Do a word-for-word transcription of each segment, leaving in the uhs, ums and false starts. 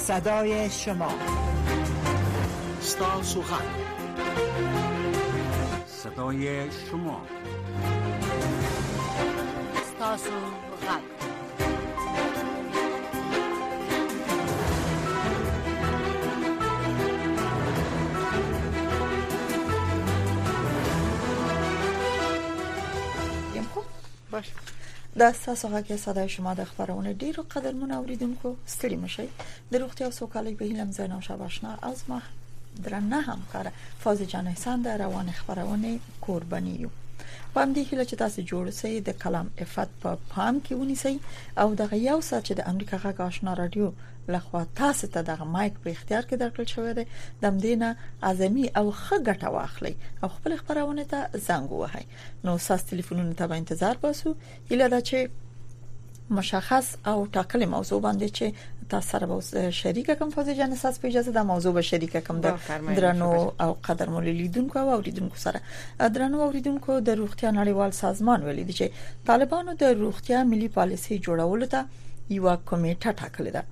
صدای شما ستاسو غږ صدای شما ستاسو غږ باش دا ستاسو غږ صدای شما د خبرونه ډیرو قدرمن اوریدونکو ستړي مشي د روغتیا او سوکالۍ به هیلم زینو شاباشنا از ما درنه همکار فاز جان احسان د روان خبرونه قربانی یو پام دی هله چې تاسو جوړ سئ د کلام افات په پام کې ونیسئ او د یو سات چې د امریکا غږ آشنا رادیو لخوا تاسو ته د مایک په اختیار کې درکړل شوی دی د مدینه اعظمي او خګټه واخلي او خپل خبرونه ته زنګ وهي نو ساس ټلیفونونه ته انتظار باسو اله دا چې مشخص او ټاکلې موضوع باندې چې تاسو سره به شریک کوم فاز جان اساس په اجازه د موضوع به شریک کوم د درنو او قدرمن لیدونکو او اوریدونکو سره درنو اوریدونکو د روغتیا نړیوال سازمان ویلي دی چې طالبانو د روغتیا ملي پالیسي جوړولو ته یو کمیټه ټاکلې ده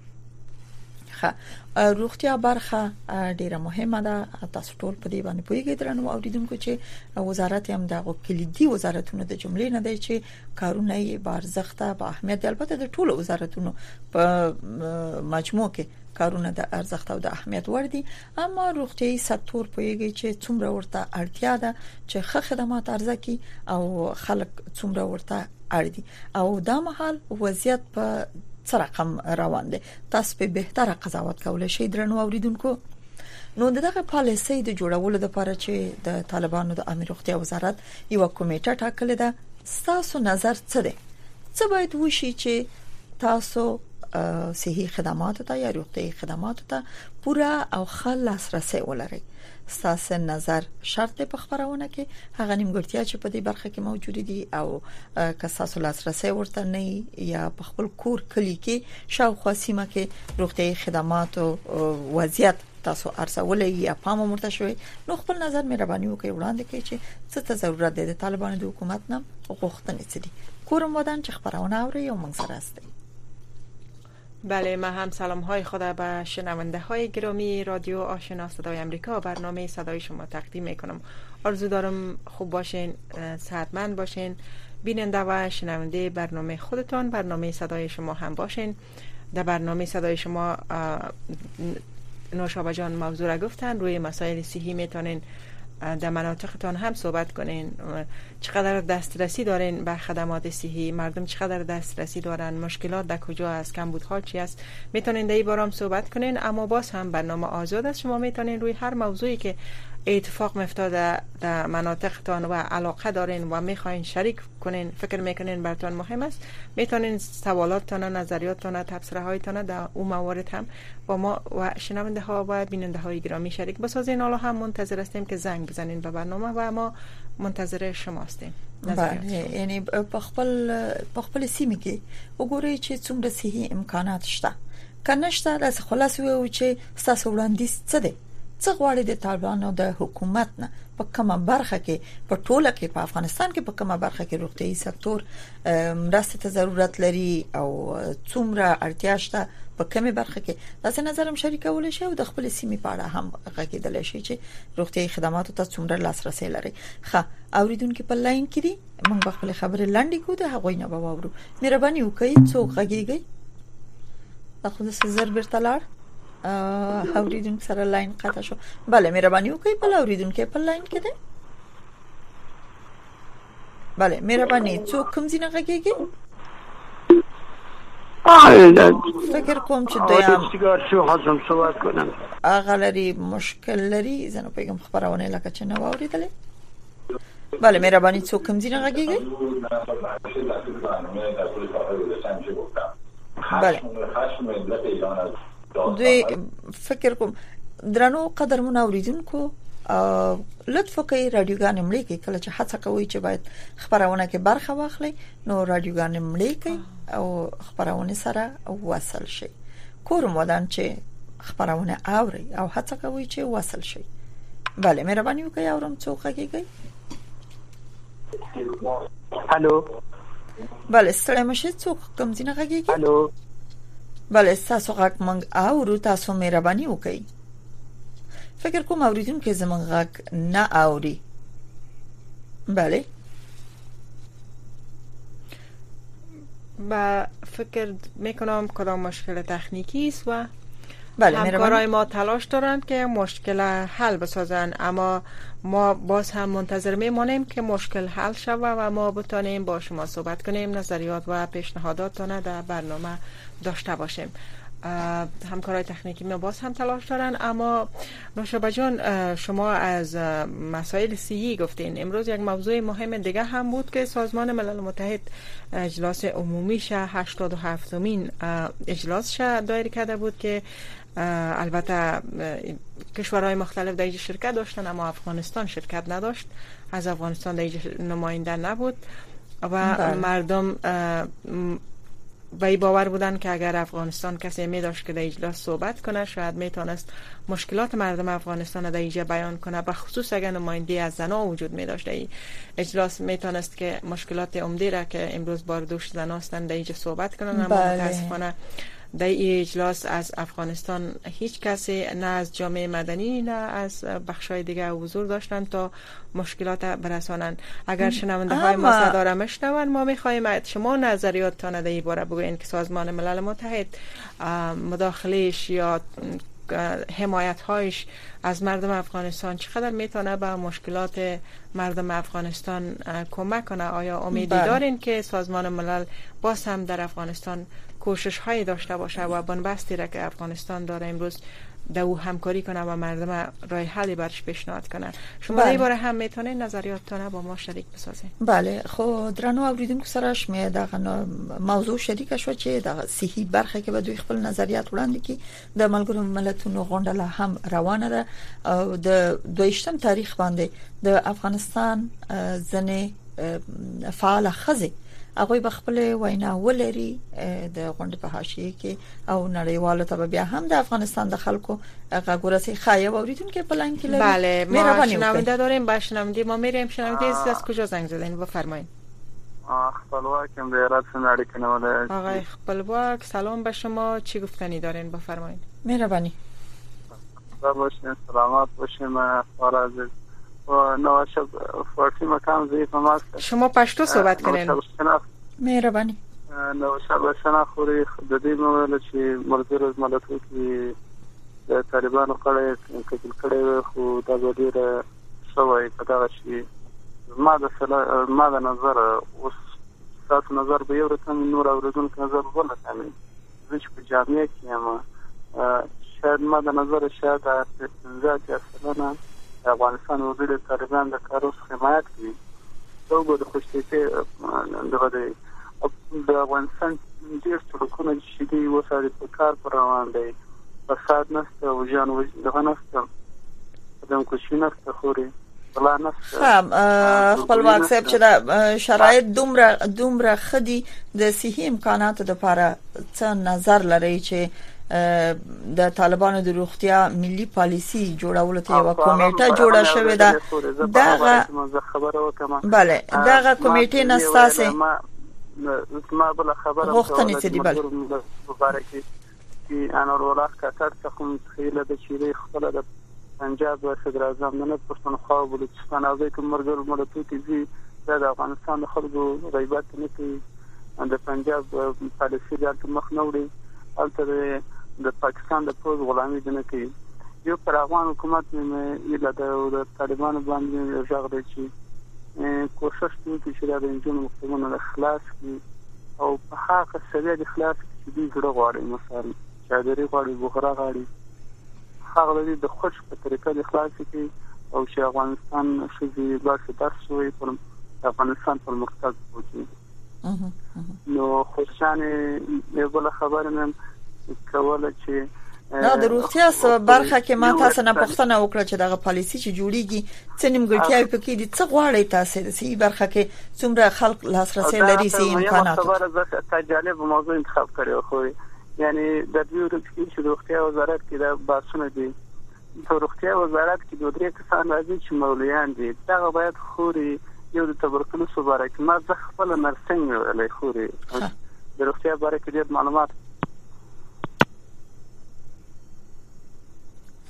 روغتیا برخه ډیره مهمه ده تاسو ټول په دې باندې پوهیږئ درنو اوریدونکو چې وزارت هم د کلیدي وزارتونو د جملې نه دی چې کارونه یې بارزخته په اهمیت البته د ټولو وزارتونو په مجموع کې کارونه د ارزښت او د اهمیت وړ دي اما روغتيایي سکتور پوهیږي چې څومره ورته اړتیا ده چې ښه خدمات ارزکي او خلک څومره ورته اړ دي او دا مهال وضعیت په څه رقم روان دي تاسو په بهتره قضاوت کولای شئ درنو اوریدونکو نو دغه پالیسي د جوړولو لپاره چې د طالبانو د امیر روغتیا وزارت یو کمیټه ټاکلې ده تاسو نظر څه دی څه باید وشي چې تاسو صحي خدمات ته یا روغتيایي خدمات ته پوره او خلاص رسي ولري تاسو نظر شرط په خبرونه کې هغه نیمګړتیا چې په دې برخه کې موجود دي او که تاسو لاسرسي ورته نه یا په خپل کور کلی کې شاوخوا سیمه کې روغتيایي خدمات او وضعیت تاسو ارزولې یا پام مرته شوي نو خپل نظر مهرباني وکړئ وړاندې کړئ چې څه ته ضرورت دی د طالبانو د حکومت نه غوښتنې څه دي کورم ودان چې خبرونه اوري او موږ سره است. بله ما هم سلام های خود به شنونده های گرامی رادیو آشنا صدای امریکا برنامه صدای شما تقدیم میکنم. آرزو دارم خوب باشین، صحتمند باشین، بیننده و شنونده برنامه خودتان برنامه صدای شما هم باشین. در برنامه صدای شما نوشابه جان موضوع را گفتن روی مسائل صحی میتونین در مناطقتان هم صحبت کنین چقدر دسترسی دارین به خدمات صحی مردم چقدر دسترسی دارن مشکلات در کجا است کمبودها چی است میتونین در این باره هم صحبت کنین اما باز هم برنامه آزاد است شما میتونین روی هر موضوعی که اتفاق میفتاده در مناطقتان و علاقه دارین و میخواین شریک کنین فکر میکنین براتون مهم است میتونین سوالاتتان نظریاتتان تبصره هایتان در اون موارد هم با ما و شنونده ها و بیننده های گرامی شریک بسازین. حالا هم منتظر هستیم که زنگ بزنین به برنامه و ما منتظر شما هستیم. بله یعنی په خپل په خپل سیمه کې وګورئ چې څومره صحي امکانات شته کنه شته د خلاص وي چې تاسو وړاندیز څه دي څه غواړي د طالبانو د حکومت نه په کومه برخه کې په ټوله کې په افغانستان کې په کومه برخه کې روغتيایي سکتور مرسته ته ضرورت لري او څومره اړتیا شته په کومه برخه کې تاسو نظرم شریکول شي او د خپل سیمې په اړه هم غږیدل شي چې روغتيایي خدماتو ته څومره لاسرسي لري. ښه اوریدونکو په لاین کې دي موږ خپل خبره لاندې کوو د هغه نه به واورو. مهرباني وکړئ څوک غږیږي تاسو د زر بیرته لاړ اوریدونکو سره لاین قطع شو. بله مهرباني وکړئ په اوریدونکو په لاین کې دي. بله مهرباني څوک کوم ځینه غږیږي فکر کوم چې دویم سیګار شو حاضر صحبت کنم اغه لري مشکل لري زنه پیغام خبرونه لکه چې نو اوریدلې. بله مهرباني څوک کوم ځینه غږیږي. بله دوی فکر کوم درنو قدرمن اوریدونکو لطف وکړئ رادیوګان ملي کې کله چې هڅه کوي چې باید خبرونه کې برخه واخلي نو رادیوګان ملي کې او خبرونه سره وصل شي کوم ودان چې خبرونه اوري او هڅه کوي چې وصل شي. بله مهرباني وکړئ اورم څوک غږیږي. الو بله ستړی مشه څوک کوم ځینه غږیږي. الو بله تاسو غږ مونږ اورو، تاسو مهرباني وکړئ. فکر کوم اوریدونکو زمونږ غږ نه اوري. بله با فکر میکنم کدام مشکل تکنیکی است و بله همکارای ما تلاش دارند که مشکل حل بسازن، اما ما باز هم منتظر میمانیم که مشکل حل شود و ما بتانیم با شما صحبت کنیم، نظریات و پیشنهاداتتان در برنامه داشته باشیم. همکارای تکنیکی ما باز هم تلاش دارن. اما نوشابه جان، شما از مسائل صحی گفتین. امروز یک موضوع مهم دیگه هم بود که سازمان ملل متحد اجلاس عمومیش هشتاد و هفتمین اجلاسش دایر کرده بود که البته کشورهای مختلف در شرکت داشتن، اما افغانستان شرکت نداشت. از افغانستان در نماینده نبود و بله. مردم و ای باور بودن که اگر افغانستان کسی می داشت که در اجلاس صحبت کنه، شاید می تونست مشکلات مردم افغانستان در اینجا بیان کنه. به خصوص اگر نماینده از زنها وجود می داشت در اجلاس، می تونست که مشکلات عمده را که امروز باردوش زنها هستند در اینجا صحبت کنن. اما متاسفانه در این اجلاس از افغانستان هیچ کسی، نه از جامعه مدنی نه از بخشای دیگه حضور داشتن تا مشکلات برسانند. اگر شنونده های ما صدا را میشنوند، ما میخواهیم شما نظریاتتان در این باره بگویید که سازمان ملل متحد مداخلهش یا حمایت هایش از مردم افغانستان چقدر میتونه به مشکلات مردم افغانستان کمک کنه. آیا امیدی دارین که سازمان ملل باز هم در افغانستان کوشش هایی داشته باشه و بنبستی را که افغانستان داره امروز در او همکاری کنه و مردم راه حلی برش پیشنهاد کنه؟ شما در این باره هم میتونه نظریاتتان با ما شریک بسازین؟ بله، خو درنو اوریدونکو سره شمه دغه موضوع شریک شو چې د صحي برخه کې به دوی خپل نظریات وړاندې کړي. د ملګرو ملتونو غونډه هم روانه ده او د دویشتم تاریخ باندې د افغانستان ځنې فعال خزي هغه به خپل وینا ولري د غونډې په حاشیه کې او نړیوالو ته بیا هم د افغانستان د خلکو هغه ګورسي خایه اوریدونکو په لاین کې لري. بله، ما شنونده داریم. با شنونده ما میریم. شنونده از کجا زنگ زدین؟ بفرمایید. خپلواکم د ایران څخه اړیکه نیولې. آقای خپلواک، سلام به شما. چی گفتنی دارین؟ بفرمایید. مهربانی. باشین، سلامت باشین. فراز و نوشب فارسی مکان ضعیف ماست. شما پشتو صحبت کنین. مهربانی. نوشب شناخوري د دې موضوع چې مرزر ملتونو کې د طالبانو کړه کتل کړه خو دا ډیره شوی په دا شي. ما د ما د نظر اوس تاسو نظر به یو رقم نور اوریدونکو نظر ولا تعمل زه چې په جامعه کې یم. شاید ما د نظر شاید د استنزاف اصلنا افغانستان وګړي طالبان د کارو حمایت کوي. دوی د خوشتيته دغه د افغانستان ډیر ټولونه چې دی وساره په کار پر روان دی. فساد نشته او جان وجه نشته. دغه کوشش نشته خوري. بلا نشته. خپلواک صاحب چې د شرایط دومره دومره خدي د صحي امکاناتو لپاره څه نظر لري چې د طالبانو د روغتیا ملي پالیسی جوړولو ته یو کمیټه جوړه شوې ده. دغه خبره وکم. بله، دغه کمیټې نستاسه ما بل خبره وختنی ته دی. بله، مبارکي چې انور الله کاکړ څخه خیله د چیرې خپل د پنجاب و صدر اعظم نه پښتونخوا او بلوچستان او د مرګل ملتونو کې د افغانستان د خلکو غیبت نه کوي. د پنجاب پالیسی د مخ نه وړي. البته د پاکستان د پوز غلامي نه کوي. یو پر افغان حکومت نه یله د طالبانو باندې ځاغ دی چې کوشش کوي چې د انجن مقتدمون اخلاص او په حق سوي د اخلاص چې دې جوړ غواړي. مثلا چادري غواړي، بوخرا غواړي، هغه د خوش په طریقه د اخلاص کې او چې افغانستان شوی باسي تاسو په افغانستان په مرکز وځي. نو خوشانه یو بل خبر نن کوله چې دا د روغتیا برخه کې ما تاسو نه پوښتنه وکړه چې دغه پالیسی چې جوړیږي څه نیمګړتیاوې پکې دي، څه غواړي تاسو د سی برخه کې څومره خلک لاسرسي لري سي امکانات؟ خبره زه تجالب موضوع انتخاب کړو خو یعنی د دې ورځې چې روغتیا وزارت کې دا باسونه دي. د روغتیا وزارت کې دوه درې کسان راځي چې مولویان دي. دا باید خوري یو د تبرکلوس مبارک ما زه خپل نرسنګ ولې خوري د روغتیا باره کې ډېر معلومات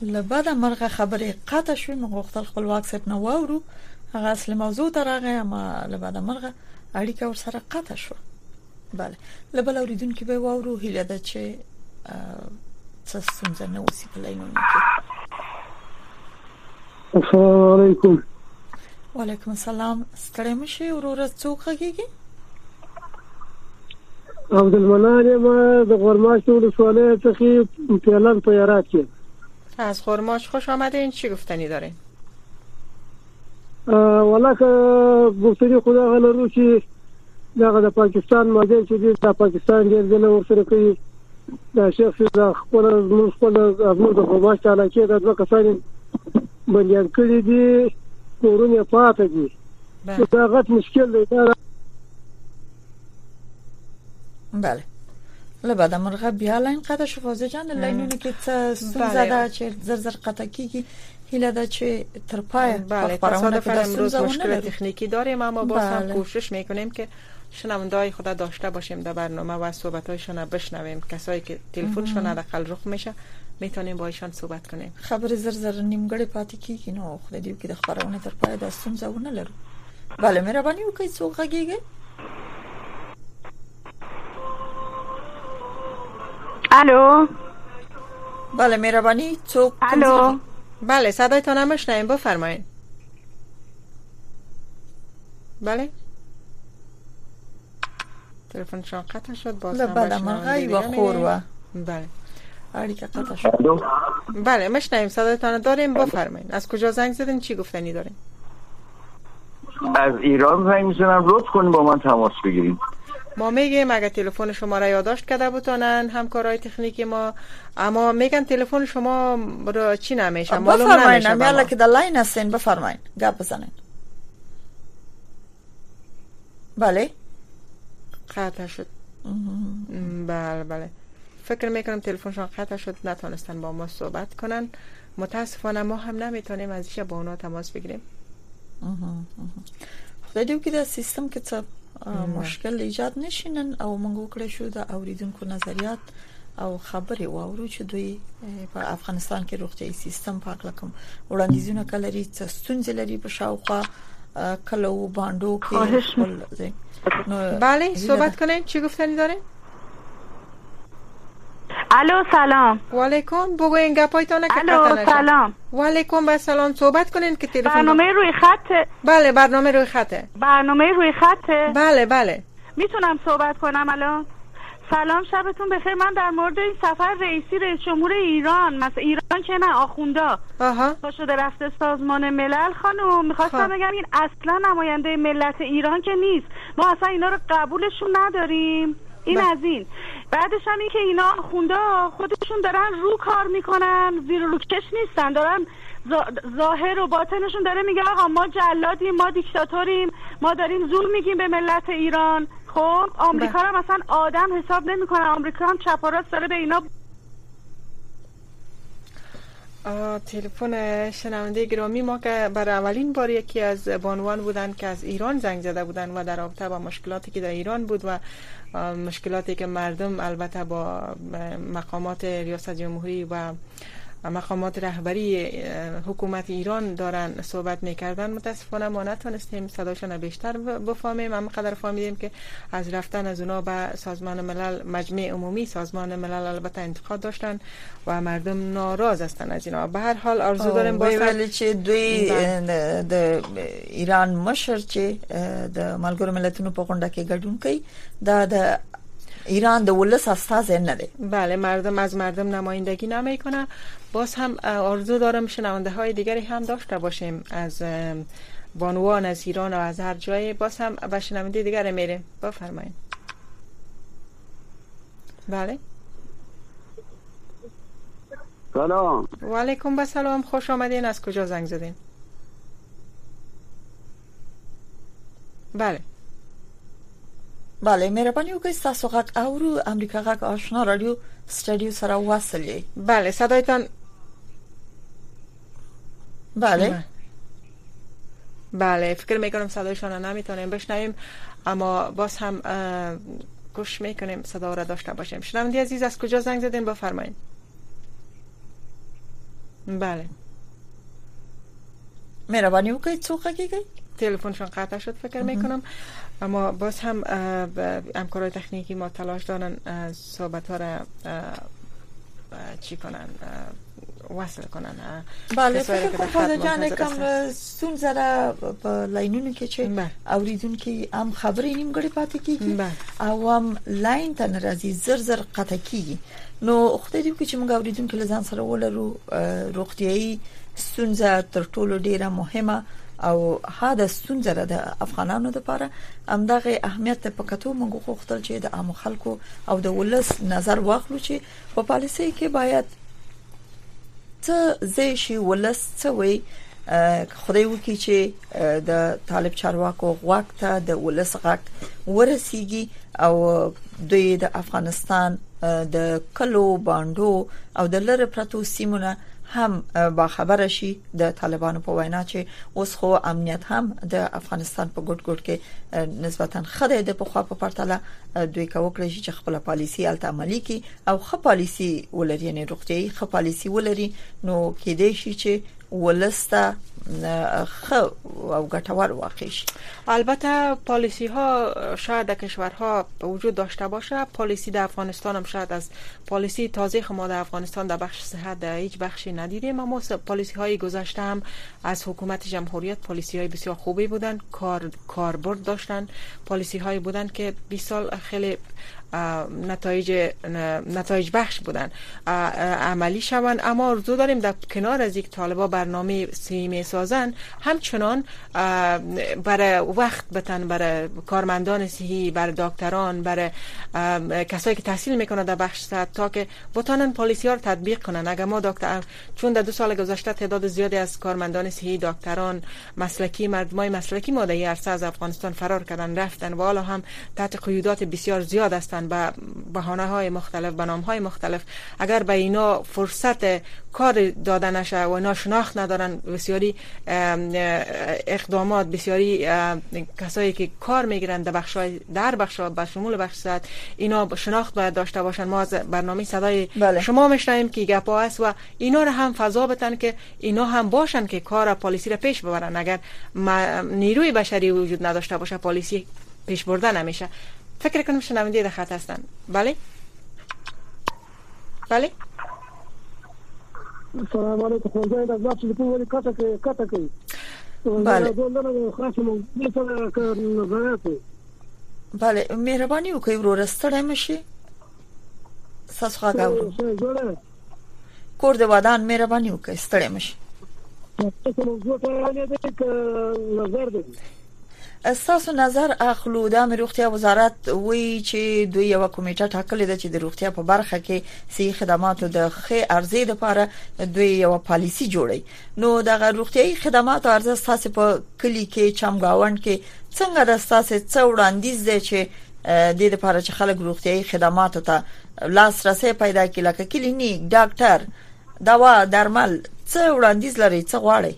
لبعد مرغه خبره قطع شو نو غختل خپل واکسپ نو وورو هغه اصل موضوع ترغه اما لبعد مرغه اړیکه ور سره قطع شو. bale لبل اوریدونکو به وورو هیله ده چې څه څنګه نو سی په لاینو کې. السلام علیکم. وعلیکم السلام. ستړی مشه ورور څوک غږیږي؟ عبدالمنان ما د غورماش ولسوالۍ څخه پیلان په یارات کې. از غورماش خوش آمدین. چی گفتنی دارین؟ والله که گفتنی خدا غلرو چې دغه د پاکستان ماجر چې د پاکستان ډېر ځله ورسره کوي دا شخص د خپل موږ خپل د غورماش علاقې د دوه کسان بندیان کړي دي کورونه پاتې دي. دا غټ مشکل دی. بله لبعد مرغه بیا لاین قطع شو. فوزه جان لاینونه کې څه ستونزه ده چې زر زر قطع کیږي. هیله ده چې تر پای بله تصادفاً امروز مشکل تکنیکی داریم اما باز هم کوشش میکنیم که شنونده‌های خود داشته باشیم در برنامه و صحبت‌هایشان بشنویم. کسایی که تلفنشون حداقل رخ میشه میتونیم با ایشان صحبت کنیم. خبر زر زر نیمګړی پاتې کیږي نو خو دې کې د خبرونه تر پای د ستونزه ونه لرو. بله مهرباني وکړئ څوک غږیږي؟ الو. بله مهربانی څوک؟ الو. بله صدایتان هم میشنویم بفرمایید. بله تلفن شما قطع شد. باز هم بله مرغی و خور و بله اړیکه قطع شد. بله میشنویم صدایتان داریم بفرمایید. از کجا زنگ زدین؟ چی گفتنی دارین؟ از ایران زنگ میزنم. لطف کنید با من تماس بگیرید. ما میگیم اگه تلفن شما را یادداشت کرده بودن همکارای تکنیکی ما، اما میگن تلفن شما را چی نمیشه معلوم نمیشه. بفرمایید میاله که در لاین هستین بفرمایید گپ بزنین. بله قطع شد. بله بله فکر میکنم تلفنشان قطع شد نتونستن با ما صحبت کنن. متاسفانه ما هم نمیتونیم از ایشا با اونا تماس بگیریم. خدای دې وکړي د سیستم کې څه مشکل ایجاد نشینن او موږ وکړو شو د اوریدونکو نظریات او خبرې واورو چې دوی په افغانستان کې روغتيایي سیستم پاک لکم وړاندیزونه کلري څه ستونزې لري په شاوخوا کلو باندو کې. بله صحبت کنین. چی گفتنی داره؟ الو سلام. و علیکم. بگوین گپایتون که الو سلام. و علیکم و سلام. صحبت کنین که تلفن برنامه روی خطه. بله برنامه روی خطه. برنامه روی خطه. بله بله میتونم صحبت کنم الان؟ سلام شبتون بخیر. من در مورد این سفر رئیسی رئیس جمهور ایران مثلا ایران که نه آخوندا با شده رفته سازمان ملل خانم میخواستم بگم این اصلا نماینده ملت ایران که نیست. ما اصلا اینا رو قبولشون نداریم. این از این. بعدش هم این که اینا آخوندا خودشون دارن رو کار میکنن زیر رو کش نیستن. دارن ظاهر و باطنشون داره میگه آقا ما جلادیم ما دیکتاتوریم ما داریم زور میگیم به ملت ایران. خب آمریکا هم مثلا آدم حساب نمیکنه. آمریکا هم چپ و راست داره به اینا. تلفن شنونده گرامی ما که برای اولین بار یکی از بانوان بودن که از ایران زنگ زده بودن و در رابطه با مشکلاتی که در ایران بود و مشکلاتی که مردم البته با مقامات ریاست جمهوری و مقامات رهبری حکومت ایران دارن صحبت میکردن. متاسفانه ما نتونستیم صداشون بیشتر بفهمیم. اما قدر فهمیدیم که از رفتن از اونا به سازمان ملل مجمع عمومی سازمان ملل البته انتقاد داشتن و مردم ناراض هستن از اینا. به هر حال آرزو داریم با ویل چې دوی د ایران مشر چې د ملګرو ملتونو په غونډه کې ګډون کوي دا د ایران د ولس استازی نه دی. بله مردم از مردم نمایندگی نمیکنه. باز هم آرزو دارم شنونده های دیگری هم داشته باشیم از بانوان از ایران و از هر جایی. باز هم به شنونده دیگر میریم. بفرمایید. بله سلام. و علیکم و سلام. خوش آمدین. از کجا زنگ زدین؟ بله بله مهرباني وکړئ تاسو غږ اورو امریکا غږ آشنا رادیو استودیو سره وصلې. بله صدایتان. بله بله فکر میکنم صدایشان رو نمیتونیم بشنویم اما باز هم کوشش میکنیم صدا را داشته باشیم. شنونده عزیز از کجا زنگ زدین بفرمایید. بله. مهربانی وکړئ څوک کېږي؟ تلفنشون قطع شد فکر میکنم، اما باز هم همکارای تکنیکی ما تلاش دارن صحبت ها را چی کنن، وصل کنن. بله فکر کنم خدا جان کم سون زره په لاینونو کې چې اوریدونکو هم خبرې نیمګړې پاتې کیږي او هم لاین ته ناراضي زر زر قطع کیږي. نو خدای دې وکړي چې موږ اوریدونکو له ځان سره ولرو. روغتيایي ستونزه تر ټولو ډیره مهمه او هدا ستونزه د افغانانو لپاره همدغه اهمیت په کتو موږ غوښتل چې د عام خلکو او د ولس نظر واخلو چې په پالیسي کې باید څه زی شي ولس څه وي. خدای وکړي چې د طالب چارواکو غوږ ته د ولس غږ ورسیږي او دوی د افغانستان د کلو باندو او د لره پرتو سیمونه هم با خبر شي د طالبانو په وینا چې اوس خو امنیت هم د افغانستان په ګډ ګډ کې نسبتا خدای د په خوا په پرتله دوی کوکړي چې خپل پالیسي الته عملی کی او خپل پالیسي ولري نه روغتي خپل پالیسي ولري نو کې دی شي چې ولسته خو او ګټور واقع شي. البته پالیسی ها شاید در کشورها وجود داشته باشه، پالیسی در افغانستان هم شاید از پالیسی تازه ما در افغانستان در بخش صحت در هیچ بخشی ندیدیم، اما پالیسی های گذشته هم از حکومت جمهوریت پالیسی های بسیار خوبی بودن، کار کاربرد داشتن، پالیسی های بودن که بیست سال خیلی نتایج نتایج بخش بودن عملی شوند. اما آرزو داریم در کنار از یک طالبا برنامه صحی می سازن همچنان برای وقت بتن برای کارمندان صحی، برای دکتران، برای کسایی که تحصیل میکنن در بخش صحت تا که بتونن پالیسی ها رو تطبیق کنن. اگر ما دکتر چون در دو سال گذشته تعداد زیادی از کارمندان صحی، دکتران، مسلکی، مردمای مسلکی ما در عرصه از افغانستان فرار کردن رفتن و حالا هم تحت قیودات بسیار زیاد هستند با بهانه های مختلف، به نام های مختلف. اگر به اینا فرصت کار داده نشه و اینا شناخت ندارن، بسیاری اقدامات، بسیاری کسایی که کار میگیرن در بخشای در بخشا به شمول بخش صحت اینا شناخت باید داشته باشن. ما از برنامه صدای بله. شما میشنویم که گپا است و اینا رو هم فضا بدن که اینا هم باشن که کار پالیسی رو پیش ببرن. اگر نیروی بشری وجود نداشته باشه پالیسی پیش برده نمیشه. فکر کنم شنونده در خط هستن. بله بله السلام علیکم. خدای دې زما ټلیفون ولې کاته کوي کاته کوي. بله بله بله مهرباني وکړئ ورور ستړی مشي تاسو غاګاو کور د ودان مهرباني وکړئ ستړی مشي. استاسو نظر اخلو د روغتیا وزارت وی چې دوی یو کمیټه ټاکلې ده چې د روغتیا په برخه کې صحي خدماتو د ښه ارزښت لپاره دوی یو پالیسی جوړي. نو د روغتيایي خدماتو ارزښت تاسو په کلی کې چمګاوند کې څنګه د تاسو څو وړاندیز دي چې د دې لپاره چې خلک روغتيایي خدماتو ته لاسرسي پیدا کړي لکه کلینیک، ډاکټر، دوا، درمل، څو وړاندیز لري څه غواړي؟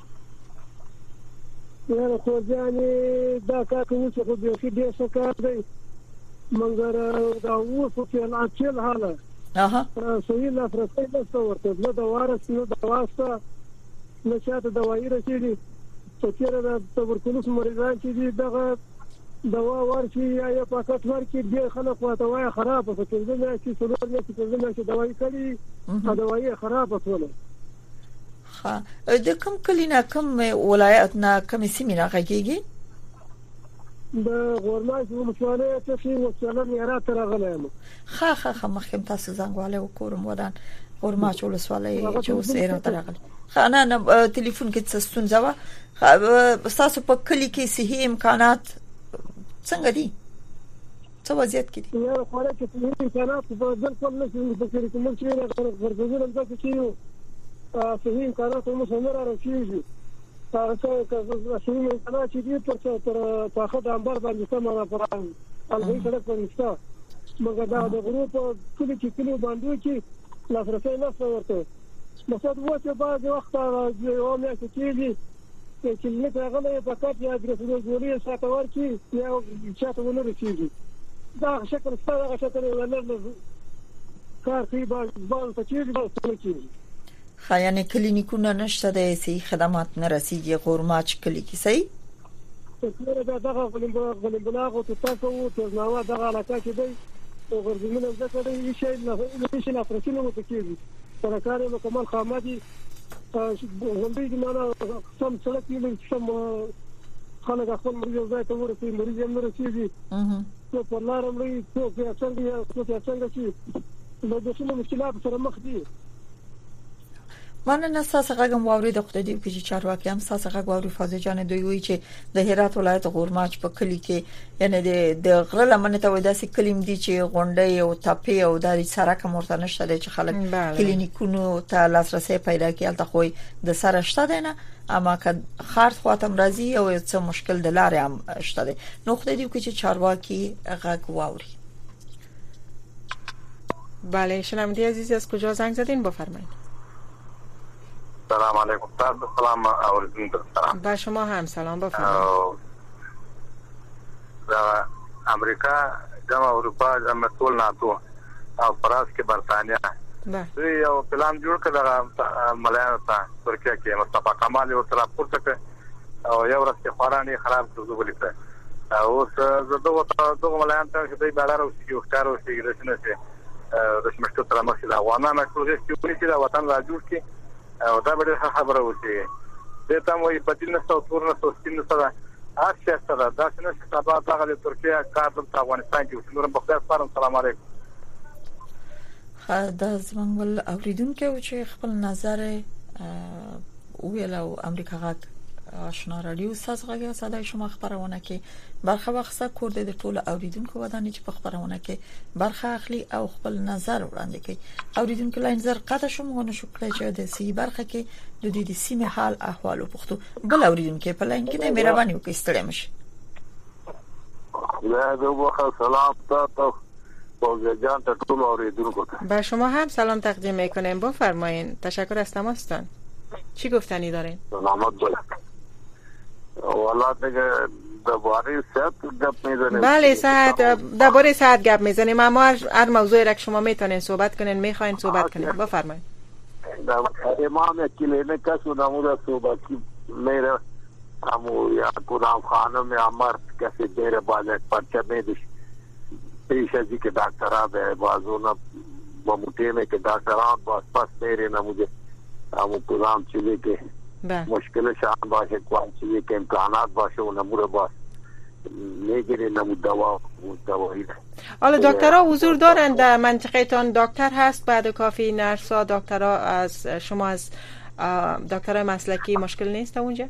یاره خو ځانې دا کار کوي چې خو به ډېر څه کار دی مګر دا اوس په الاچل حاله اها صحیح لاسرسي نشته ورته نو دا وارث نو دا واسطه نو چاته دوايي رسېږي چې چېرې د تبرکلوس مریضان چې دي دغه دوا ورشي یا پاکټ ورکي ډېر خلک واته وایي خرابه په څه نه چې څلور نه چې څلور نه چې دوايي کړي دا دوايي خرابه شوله. ها د کوم کلینا کوم ولایت نه کوم سیمه نه غږیږي؟ د غورمای ولسوالۍ ته چې وسلام یې را تر غلم. ها ها ها مخکم تاسو زنګواله وکورم ودان غورمای ولسوالۍ چې اوسه را تر غلم. خانه نه ټلیفون کې څه ستونزه و؟ تاسو په کلی کې صحي امکانات څنګه دي؟ څه وضعیت کې دي؟ یا خو راځي چې امکانات په ځل په نشي په کې کوم چې نه غوړځول د چې صحیح امکانات هم څنګه راځي تاسو که صحیح امکانات چې دي پر پر تاخه د انبار باندې سمه راځي الغوی سره پرستا مګر دا د غروپ کلی چې کلی باندې چې لاسرسي نه ورته مقصد و چې بعض وخت یو مې کېږي چې لکه هغه په کاټ یا درسونه جوړي ساتور کی یا چاته ونه رسیږي دا شکل ستاره هغه شکل ولر کار کوي بعض بعض ته کېږي بعض ته کېږي. خایانه کلینیکونه نشته د صحي خدمات نه رسیدي غورماچ کلی کې صحیح څنګه دا دغه غلم غلم بلاغه ته تاسو ته نو دغه علاقه کې دی او ورزمنه ځکه دی شي نه شي نه پرسینه مو تکیږي سرکاري مکمل خامادي غونډې کې معنا سم سړک کې سم خلک خپل مریض ځای ته ورسي مریض هم رسیږي څو په لارم لري څو په څنګه څو څنګه چې له دې څه مشکلات سره مخ دي مانه نساسه غږم واوري د خدای دی چې چارواکي هم ساسه غږ واوري فازه جان دوی وی چې د هرات ولایت غورماچ په کلی کې یعنی د د غره لمنه ته وای داسې کلیم دي چې غونډې او تپې او د سړک مرته نشته چې خلک کلینیکونو ته لاسرسي پیدا کړي خو د سره شته دی نه اما که خرڅ خاطم راځي او څه مشکل د لارې هم شته دی نو خدای دی چې چارواکي غږ واوري. بله شنونده عزیز از کجا زنگ زدین بفرمایید. سلام علیکم. تاسو سلام اوریدونکو سلام. با شما هم سلام بفرمایید. دا امریکا جمع اروپا جمع ټول ناتو او فرانس کې برتانیا دوی یو پلان جوړ کړ د ملایانو ته ترکیه کې مصطفی کمال یو تر پورته کړ او یو ورځ کې خوراني خراب شو ولیکه او زه دغه دغه ملایان ته چې دوی بلاره او چې وختار او چې رسنه چې رسمشتو تر مخې دا وانه مکروه چې چې دا وطن را جوړ کی او دا به خبره وشي دته مو په دې نسو تور نسو سپین سره اخر سره دا څنګه سبا دغه د ترکیه کار د افغانستان کې نور په خپل فارم. سلام علیکم. دا زمونږ ول اوریدونکو چې خپل نظر ویل او امریکا غاک آشنا رادیو سازغه صدای شما خبرونه کې برخه وخصه کورده د ټوله اوریدونکو ودانې چې په خبرونه کې برخه اخلي او خپل نظر وړاندې کوي. اوریدونکو لاین زر قطع شوم غو شکر چې د سی برخه کې د دې د سیمه حال احوال پختو بل اوریدونکو په لاین کې د مهرباني وکړئ ستړي مشه. لا دوه سلام تاسو جان ته ټول اوریدونکو با شما هم سلام تقدیم میکنیم بفرمایید. تشکر از تماستان. چی گفتنی دارین؟ سلامت باشید. والله دیگه درباره صحت گپ میزنیم. بله صحت درباره صحت گپ میزنیم اما هر موضوعی را که شما میتونین صحبت کنین میخواین صحبت کنین بفرمایید. در امام کلینیک است و نمود صحبتی میره همو یا کدام خانم یا مرد کسی دیره باز یک پرچه میدش پیش ازی که دکترها به بازونا با موتیمه که دکتران باز پس میره نموده همو کدام چیزی که مشکل شان باشه کوم چیزی که امکانات باشه و نموره باز میگیره نمود دوا دوایی. حالا دکترها حضور دارن در منطقه تان؟ دکتر هست بعد کافی نرسا دکترها از شما از دکترهای مسلکی مشکل نیست اونجا؟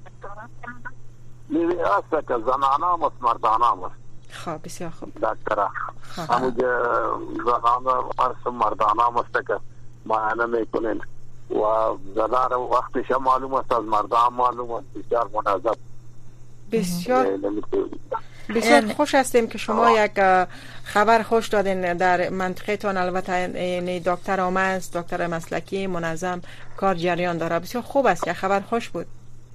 نیوی هست که زنانه هم است مردانه هم است. خب بسیار خوب. دکترها همونجا زنانه هست مردانه هم است که معاینه میکنن و زنانه وقتش معلوم است از مردان معلوم است. بسیار منظم. بسیار بسیار خوش هستیم که شما یک خبر خوش دادین در منطقه تان. البته یعنی دکتر آمد دکتر مسلکی منظم کار جریان داره. بسیار خوب است که خبر خوش بود.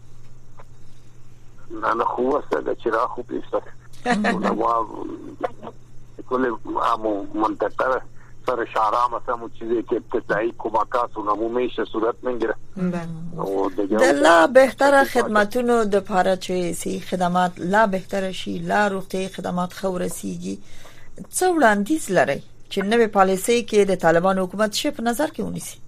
نه نه خوب است چرا خوب است ما کل همو منطقه سر شهرام است همو چیزی که ابتدایی کمکات و نمومیش صورت میگیره. د لا بهتره خدماتونو د پاره چې سي خدمات لا بهتره شي لا روغتي خدمات خو رسیږي څو وړاندیز لري چې نوې پالیسي کې د طالبان حکومت شپ په نظر کې ونیسي.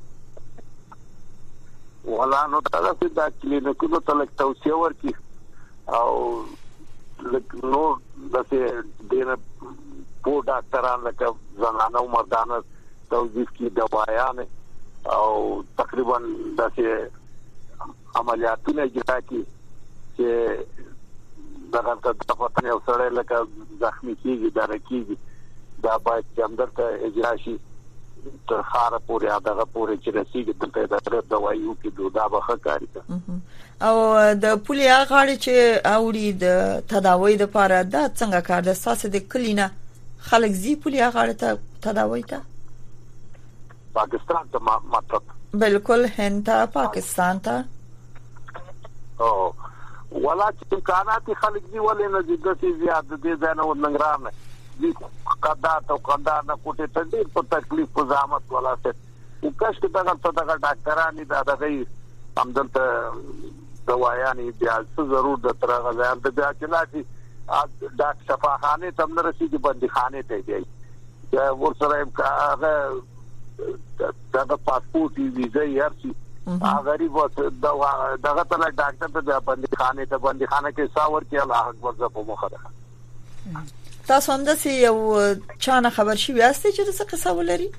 ولا نو تاسو د کلینیکونو ته لک توصیه ورکړي او نو دغه دینه په ډاکټرانو لکه زنانه او مردانه توظیف کی دوايان او تقریبا دغه عملیاتونه اجرا کی چې دغه د وطن یو سره لکه زخمی کیږي درکیږي دا باید څنګه ته اجرا شي تر خار پورې دغه پورې چې رسیږي دلته د دوایو کې دودا به کاری کوي او د پولیا غاړي چې اوري د تداوی د پاره د څنګه کار د ساسه د کلینه خلک زی پولیا غاړي ته تداوی ته پاکستان ته مطلب بالکل هند ته پاکستان ته او ولا چې امکانات خلک دی ولې نه د دې زیات دي ځنه وننګران دي قدا ته قدا نه کوټه ته ډیر په تکلیف په زحمت ولا څه او کاش کې دغه څه دغه ډاکټرانی دا دغه هم دلته دوايانې بیا څه ضرور د تر غزان د بیا چې لاسي ډاکټر شفاخانه تم نه رسیدي بندخانه ته دی یا ورسره هغه دغه پاسپورت ویزه یې هرڅه غریب دغه دغه ته ډاکټر ته بندخانه ته بندخانه کې ساور کې الله اکبر ز په مخه ده. تاسو هم د یو چانه خبر شي واسطه چې څه قصه ولري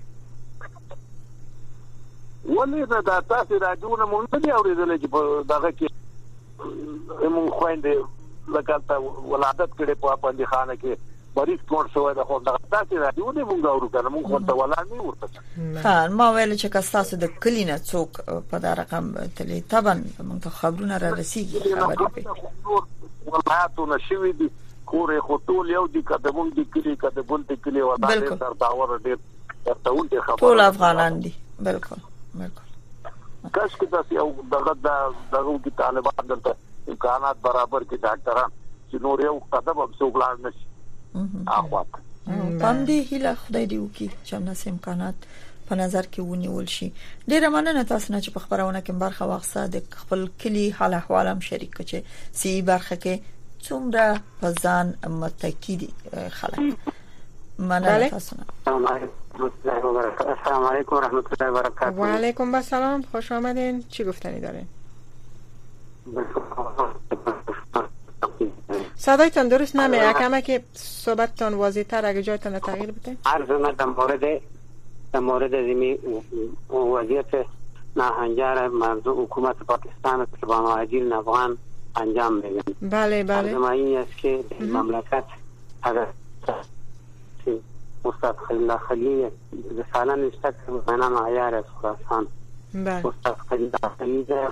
ولې دا تاسو راځونه مونږ نه اورېدل چې دغه کې موږ خويندې لکه ولادت کړي په بندخانه کې مریض کوړ شوی د خو دغه تاسو راځونه مونږ اورو کنه مونږ ورته ولا نه ورته ها ما ویل چې تاسو د کلینه څوک په دا رقم تلې تبن مونږ خبرونه را رسیږي خبرې په ولایتونه شوي دي کورې خو ټول یو دي کده مونږ دي کلی کده بل دي کلی ودانې تر داور ډېر ترته ولې خبره ټول افغانان دي بالکل بالکل کاش کې تاسو یو دغه دغه کې طالبان دلته امکانات برابر کې ډاکټران چې نور یو قدم هم څوګلار نشي اخوات باندې هله خدای دې وکي چې موږ امکانات په نظر کې ونیول شي. ډیره مننه تاسو نه چې په خبرونه کې برخه واخصه د خپل کلی حال احوال هم شریک کړئ سی برخه کې څومره پزان متکی دي خلک مننه تاسو نه. السلام علیکم و رحمت الله و برکاته. و علیکم السلام، خوش آمدین. چی گفتنی دارین؟ صدایتان درست نمیاد، کما که صحبتتان واضح‌تر اگه جایتان تغییر بده. عرض من در مورد در مورد زمین وضعیت ناهنجار مردم حکومت پاکستان که با مهاجرین افغان انجام میدن. بله بله. عرض این است که مملکت اگر استاد خلیل الله خلیل رساله نشته که بنا معیار از خراسان. بله. استاد خلیل الله خلیل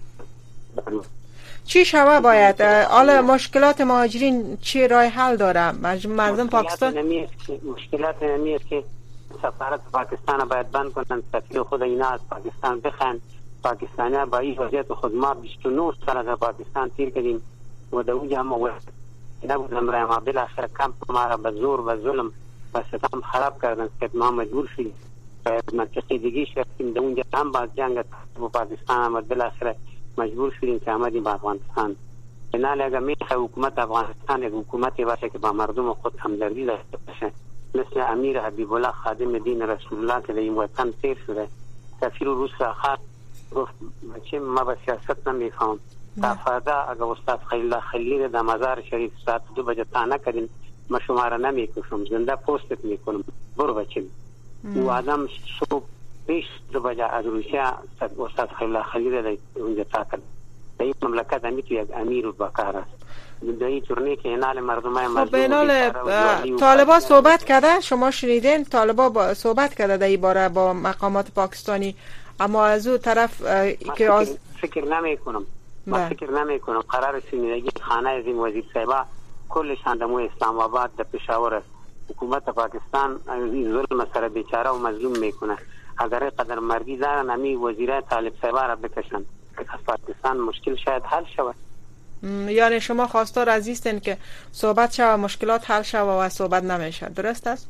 چی شوه باید؟ حالا مشکلات مهاجرین چی راه حل داره؟ مردم پاکستان مشکلات نمی است که سفارت پاکستان باید بند کنند، سفیر خود اینا از پاکستان بخوان. پاکستانی با این وضعیت خود ما بیست و نه سال در پاکستان تیر کردیم و در اونجا ما وقت نبودم رای ما بالاخره کمپ ما را به زور و ظلم و ستم خراب کردن که ما مجبور شدیم منطقه دیگه شدیم. در اونجا هم باز جنگ با پاکستان آمد، بالاخره مجبور شدیم که آمدیم به افغانستان. بنابراین اگر میخواه حکومت افغانستان یک حکومتی باشه که با مردم خود همدردی داشته باشه، مثل امیر حبیب الله خادم دین رسول الله که در این وطن تیر شده، سفیر روس آخر گفت بچه ما به سیاست نمیفهم، تا فردا اگر استاد خلیل الله خلیل در مزار شریف ساعت دو بجه تا نکردین ما شما را نمیکشم، زنده پوستت میکنم، برو بچه. و آدم صبح پیش دو بجه از روسیه استاد خلیل الله خلیل را اونجا تا کرد. در این مملکت همیتو یک امیر و بکار است. در این تورنی که اینال مردم های خب اینال طالبا صحبت کرده، شما شنیدین طالبا با صحبت کرده در این باره با مقامات پاکستانی، اما از او طرف که از فکر نمی کنم ما فکر نمی کنم قرار سینیدگی خانه از این وزیر صاحبا کلشان دمو اسلام آباد در پشاور است. حکومت پاکستان این ظلم سر بیچاره و مظلوم میکنه. اگر قدر مرگی دارن همی وزیرای طالب صاحبا را بکشن از پاکستان مشکل شاید حل شود. یعنی شما خواستار عزیزتین که صحبت شود مشکلات حل شود و صحبت نمیشه، درست است؟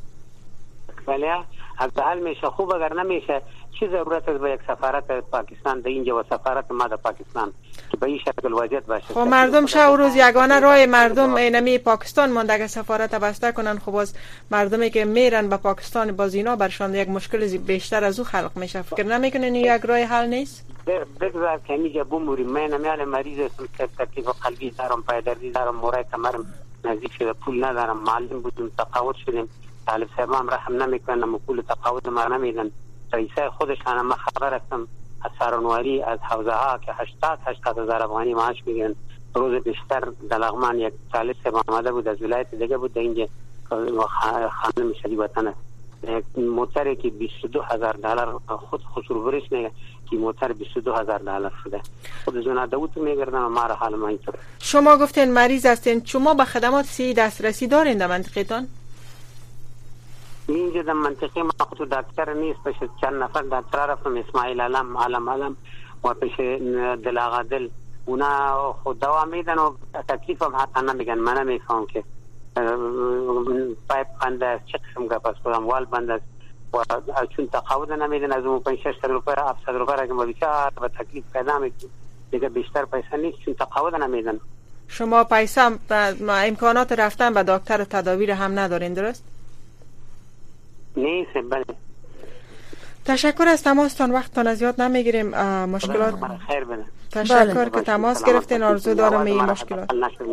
بله اگر حل میشه خوب، اگر نمیشه چی ضرورت است به یک سفارت پاکستان در اینجا و سفارت ما در پاکستان که به این شکل وضعیت باشه؟ خب مردم شب و روز یگانه راه مردم اینمی پاکستان مونده، اگر سفارت بسته کنن خب باز مردمی که میرن به پاکستان باز اینا برشان یک مشکل بیشتر از او خلق میشه. فکر نمیکنین یک راه حل نیست؟ بگذار که اینجا بموریم. من نمیال مریض هستم که تکلیف قلبی دارم، پایدردی دارم، مورای کمرم نزدیک شده، پول ندارم، معلم بودیم تقاعد شدیم، طالب صاحبام رحم نمیکنن، پول تقاعد ما نمیدن. رئیسای خودشان ما خبر هستم از سرانواری از حوزه ها که هشتاد هشتاد هزار افغانی معاش میگیرن. روز بیشتر در لغمان یک طالب صاحب آمده بود از ولایت دیگه بود، اینجا خانم شدی وطن است. موتری که بیست و دو هزار دلار خود خسرو برش میگه که موتر بیست و دو هزار دلار شده. خود زنا داوود میگردن و ما را حال ما اینطور. شما گفتین مریض هستین، شما به خدمات سی دسترسی دارین در منطقه‌تان؟ اینجا در منطقه ما خود دکتر نیست، پیش چند نفر دکتر رفتم، اسماعیل علم علم علم و پیش دل آقا دل اونا خود دوا میدن و تکلیف هم حتی نمیگن. من نمیفهم که پایپ بند است، چه قسم که پس خودم وال بند است، و چون تقاعد نمیدن از اون پنج شش روپیه هفتصد روپیه را که ما بسیار به تکلیف پیدا میکنیم دیگه بیشتر پیسه نیست چون تقاعد نمیدن. شما پیسه امکانات رفتن به دکتر تداویر هم ندارین درست؟ نیست. بله. تشکر از تماستان، وقتتان زیاد نمیگیریم. مشکلات خیر بده. تشکر که تماس گرفتین. آرزو دارم این مشکلات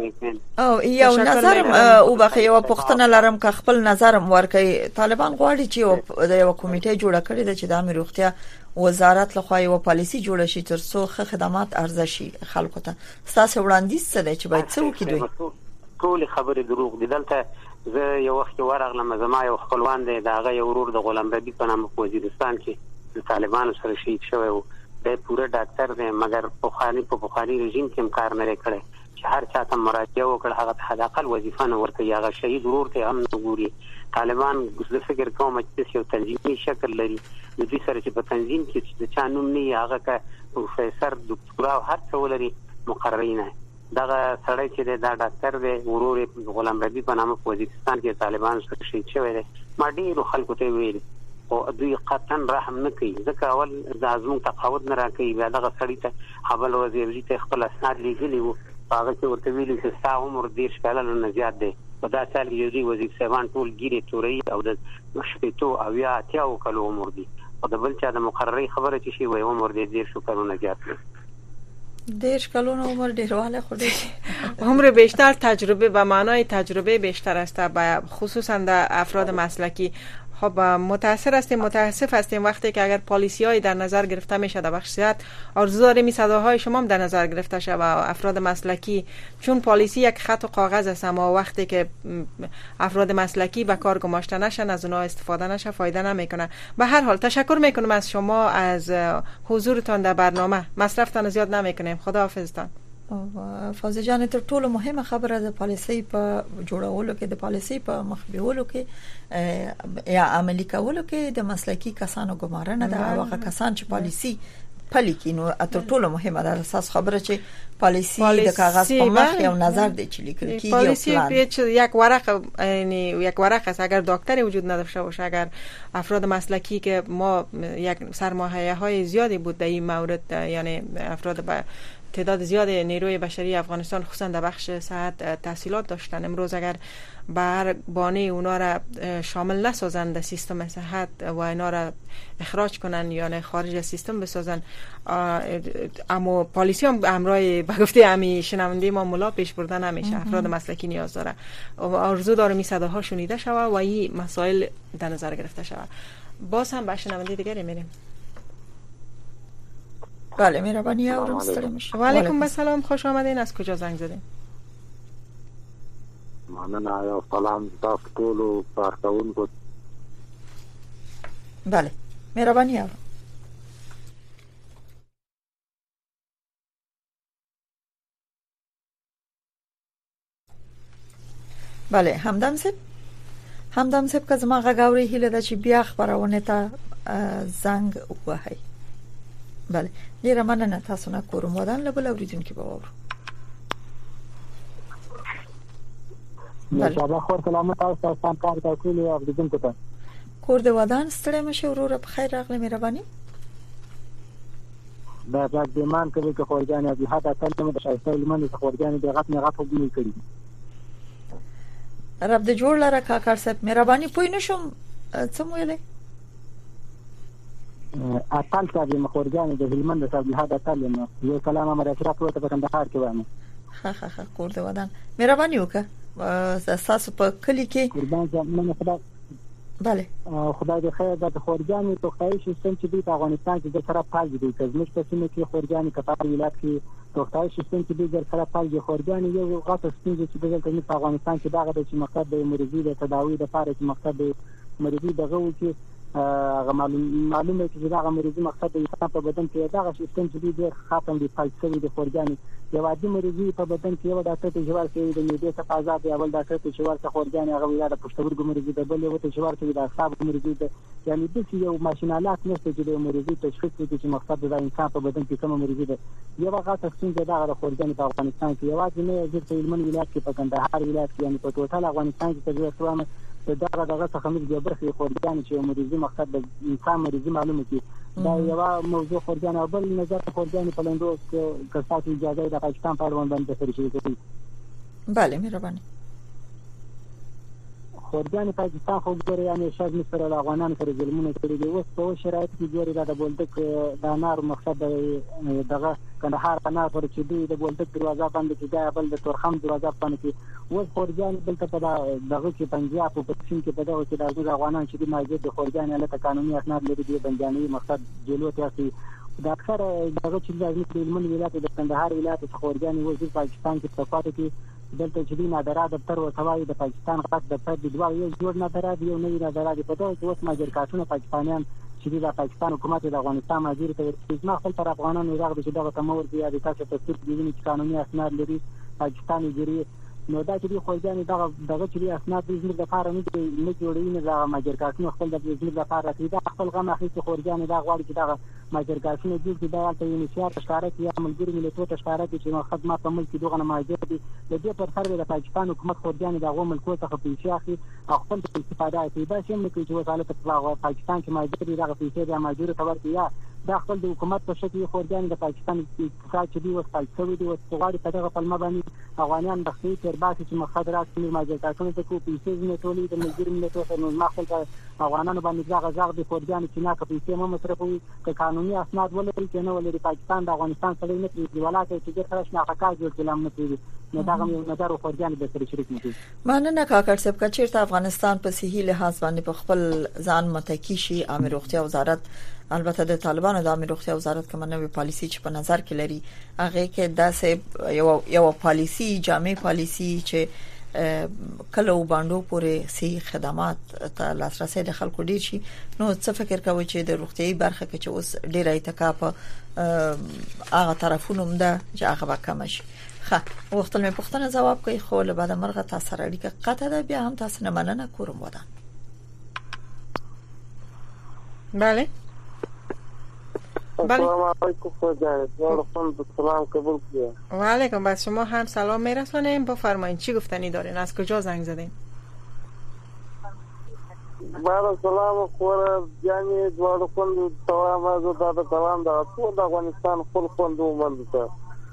او یو نظرم او بخې یو پښتنه لرم که خپل نظرم ورکړي. طالبان غواړي چې د یو کمیټه جوړه کړي د چې د امیر روغتیا وزارت لخوا یو پالیسی جوړه شي ترڅو ښه خدمات ارزشي خلکو ته. تاسو وړاندیز څه دی چې باید څه وکړي دوی؟ ټول خبره دروغ دي. دلته زه یو وخت ورغلم زما یو خپلوان دی دا هغه یو ورور د غلام ربی په نامه وزیرستان کې د طالبانو سره شهید شوی و. د پوره ډاکټر دی مګر په خاني په بخاري رژیم کې کار نه کړي چې هر چا ته مراجعه وکړ هغه حد اقل وظیفه نه ورته هغه شهید ورور ته هم نه ګوري. طالبان زه فکر کوم چې یو تنظیمي شکل لري د دې سره چې په تنظیم کې د چا نوم نه هغه کا پروفیسور ډاکټر او هر څه ولري مقررینه دغه سړی چې دا ډاکټر دی ورور غلام ربی په نامه په وزیرستان کې طالبان سره شهید شوی دی. ما ډیرو خلکو ته ویل او دوی قطعا رحم نه کوي ځکه اول د ازمون تقاعد نه راکوي بیا دغه سړی ته حبل وزیر ته خپل اسناد لیږلي وو هغه چې ورته ویلي چې ستا عمر دېرش کاله نه زیات دی په دا سال کې یو وزیر صاحبان ټول ګیرې توري او د شپېتو او یا اتیاو کالو عمر دی او د بل چا د مقرري خبره چې شي وایي عمر دې دېرشو کالونه زیات دی. دیرش کلون عمر ډیرواله خودی عمر بیشتر تجربه و معنای تجربه بیشتر است خصوصا در افراد مسلکی. خب متأثر هستیم متاسف هستیم وقتی که اگر پالیسی‌های در نظر گرفته میشه در بخش صحت آرزو داریم این صداهای شما هم در نظر گرفته شه و افراد مسلکی چون پالیسی یک خط و کاغذ است اما وقتی که افراد مسلکی به کار گماشته نشن از اونها استفاده نشه فایده نمیکنه. به هر حال تشکر میکنم از شما از حضورتان در برنامه. مصرفتان زیاد نمیکنیم. خداحافظتان. فوزي جان تر ټولو مهمه خبره د پالیسي په جوړولو کې د پالیسي په مخبيولو کې یا عملي کولو کې د مسلکی کسانو ګمارنه ده. هغه کسان چې پالیسي پلي کینو تر ټولو مهمه ده. اساس خبره چې پالیسي د کاغذ په مخ یو نظر دی چې لیکل کیږي. پالیسی یک ورق یعنی یک ورق است. اگر دکتری وجود نداشته باشه اگر افراد مسلکی که ما یک سرمایه های زیادی بود در این مورد یعنی افراد با تعداد زیاد نیروی بشری افغانستان خصوصا در بخش صحت تحصیلات داشتن امروز اگر بر بانه اونا را شامل نسازند در سیستم صحت و اینا را اخراج کنن یا خارج از سیستم بسازن اما پالیسی هم امرای به گفته امی شنونده ما ملا پیش برده نمیشه. افراد مسلکی نیاز داره. آرزو دارم این صداها شنیده شوه و این مسائل در نظر گرفته شوه. باز هم به شنونده دیگری میریم. بله مهربانی آورم ستړي مشه. و علیکم السلام خوش آمدین. از کجا زنگ زدین؟ مننه یا سلام تاسو ټول پښتون. بله مهربانی آورم. بله همدم سب همدم سب که زما غاوري هله د چې بیا خبرونه ته زنگ وهي. بله ډیره مننه تاسو نه کوم ودان له بل اوریدونکو به وره. بله خو سلامت تاسو سم کار کوي او اوریدونکو ته کور د ودان ستړي مشه وروره په خیر راغله مهرباني. دا راځي د مان کوي که خورګان دي هدا تل د شایسته لمن د خورګان د غټ نه غټ وګړي کړی. رب د جوړ لره کاکار صاحب مهرباني پوي نشم څه ویلې اتل ته د مخورګان د هلمند د صاحب هدا تل نو یو کلام امر اشراف ورته په کندهار کې وانه. ها ها ها کور د ودان مهرباني وکړه تاسو په کلی کې قربان زمونه خدا. بله خدای دې خیر د خورګان ته خدای سیستم چې د افغانستان کې د سره پاج دي چې زموږ په سیمه کې خورګان کتاب ولایت کې توختای سیستم چې د سره پاج دي خورګان یو غاټه ستونزه چې د افغانستان کې دغه د مقصد د مریضي د تداوی لپاره چې مقصد د مریضي دغه و چې هغه معلومه چې دغه مریضي مقصد د انسان په بدن کې دغه سیستم چې ډیر خاطم دي فلسفي د خورګان یو عادي مریضي په بدن کې یو ډاکټر ته جوړ کوي د معدې څخه آزاد دی اول ډاکټر ته جوړ څخه خورګان هغه ویل د پښتورګو مریضي د بل یو ته جوړ کوي د اعصاب مریضي د یعنی د یو ماشینالات نشته چې د مریضي تشخیص کوي چې مقصد د انسان په بدن کې کوم مریضي ده. یو هغه تفصیل دغه د خورګان په افغانستان کې یو عادي نه د هلمند ولایت کې په کندهار ولایت کې یعنی په ټول افغانستان کې تجربه شوه دغه دغه څخه موږ د برخې خورجان چې مریضي مقصد د انسان مریضي معلومه کی دا یو موضوع خورجان او بل نظر خورجان په لندو کې کسات اجازه د پاکستان په اړه باندې تفصیل شي. بله مهرباني. خورجان پاکستان خو ګوري یعنی شاید مصر له افغانانو سره ظلمونه کړی دي. اوس په شرایط کې ګوري دا د بولدک د انار مقصد دغه کندهار انار پر چې دی د بولدک دروازه باندې کې دا بل د تورخم دروازه باندې کې اوس خورجان بل ته په دغه کې پنجاب په پښین کې په دغه کې د افغانان چې دی ماجد د خورجان له قانوني اسناد لري دی بنجاني مقصد جلو تاسي د اکثر دغه چې د هلمند ولایت د کندهار ولایت څخه خورجان وزیر پاکستان کې صفات کې دلته چې دی نادرا دفتر او توای د پاکستان خاص دفتر د دوه یو جوړ نادرا دی او نه نادرا دی په دغه کې اوس ماجر کارتونه پاکستانیان چې د پاکستان حکومت د افغانستان ماجر ته ورسېږي خپل تر افغانانو راغلي چې دغه تمور دی د تاسو تصدیق دي چې قانوني اسناد لري پاکستاني جری نو دا چې خورجان دغه دغه چې اسناد د زموږ لپاره نه دی نه جوړوي نه د ماجر کارتونه خپل د زموږ لپاره دی دا خپل غم اخی چې خورجان دا غواړي چې دغه ماجر کارتونه جوړ کړي دا ته یو نشار اشاره کوي ملګری ملتونو اشاره کوي چې خدمات په ملک دغه ماجر دي د دې پر سر د پاکستان حکومت خورجان دغه ملکو څخه پیسې اخلي او خپل استفاده کوي دا چې موږ چې وساله په پاکستان کې ماجر دي دغه پیسې د ماجر ته ورکړي یا دا خپل د حکومت په شکل خورجان د پاکستان اقتصاد چې دی او فلسفي دی او غواړي په دغه پلمه باندې افغانان د خپل تر باسي چې مخدرات کې ماجر کارتونه ته کو پیسې نه ټولې د ملګری ملتونو سره نو مخکې افغانانو باندې ځای ځای د خورجان چې نه کوي پیسې مو مصرفوي که قانوني اسناد ولري چې نه ولري پاکستان د افغانستان سره نه پیږي ولاته چې ډېر خلک نه حقایق جوړ کلام نه کوي نو دا هم یو نظر خورجان به سره شریک نه کوي. مانه کاکړ صاحب که چیرته افغانستان په صحیح لحاظ باندې په خپل ځان متکی شي امر روغتیا وزارت البته د طالبانو د امر روغتیا وزارت کومه نوې پالیسی چې په نظر کې لري هغه کې داسې یو یو پالیسی جامع پالیسی چې کله وباندو پورې سي خدمات ته لاسرسي د خلکو ډیر شي نو څه فکر کوي چې د روغتيایي برخه کې چې اوس ډیر اتکاپ هغه طرفونو مده چې هغه به کم شي. ښه وختل مې پښتنه جواب کوي خو له بعد مرغه تاسو سره اړیکه قطع ده بیا هم تاسو نه مننه کوم ودان. بله السلام علیکم خدای سلام سلام قبول کیه. و علیکم بعد شما هم سلام میرسونیم بفرمایید چی گفتنی دارین از کجا زنگ زدین؟ بعد سلام خور یعنی دوار کن تمام از داده تمام داد تو افغانستان خل کن دو مند تا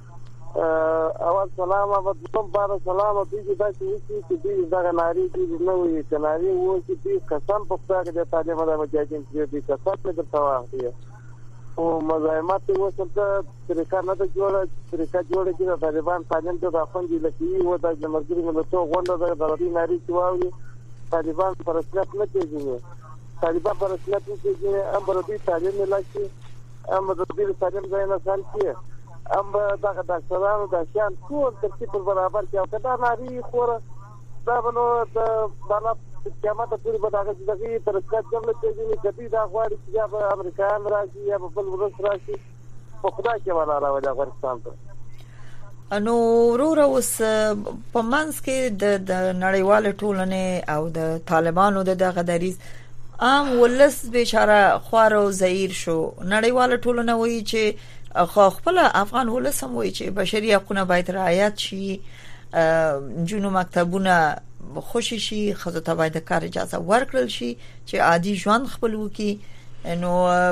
اول سلام بعد دوم بعد سلام دیگه داشتی که دیگه داغ ناری دیگه نوی کناری و که دیگه قسم پختا که تعلیم دا مجاهدین که دیگه قسم میدر تواخیه او مزاحمت وصل ته طریقه نه د جوړه طریقه جوړه چې د طالبان تعلیم ته داخل دي لکه یو د مرګري ملتونو غونډه د دغه ناري چواوي طالبان پر رسمیت نه کېږي طالبان پر رسمیت نه کېږي ام بردي تعلیم نه لاشي ام بردي تعلیم ځای نه سان کې ام دغه ډاکټرانو د شان ټول ترتیب برابر کې او دا ناري خور دا بنو د بالا قیامت پورې به دغه ځای تر څو کومه چې کبي دا غواړي چې یا به امریکایان راځي یا به بل ورس راشي په خدای کې ولا راوړي افغانستان ته. نو ورور اوس په منځ کې د نړیوال ټولنې او د طالبانو د دغه دریز عام ولس بشاره خوار او زهیر شو. نړیوال ټولنه وایي چې خو خپل افغان ولس هم وایي چې بشري حقوقونه باید رعایت شي جنو مکتبونه خوشی شي خزه ته باید کار اجازه ورکړل شي چې عادي ژوند خپل وکي. نو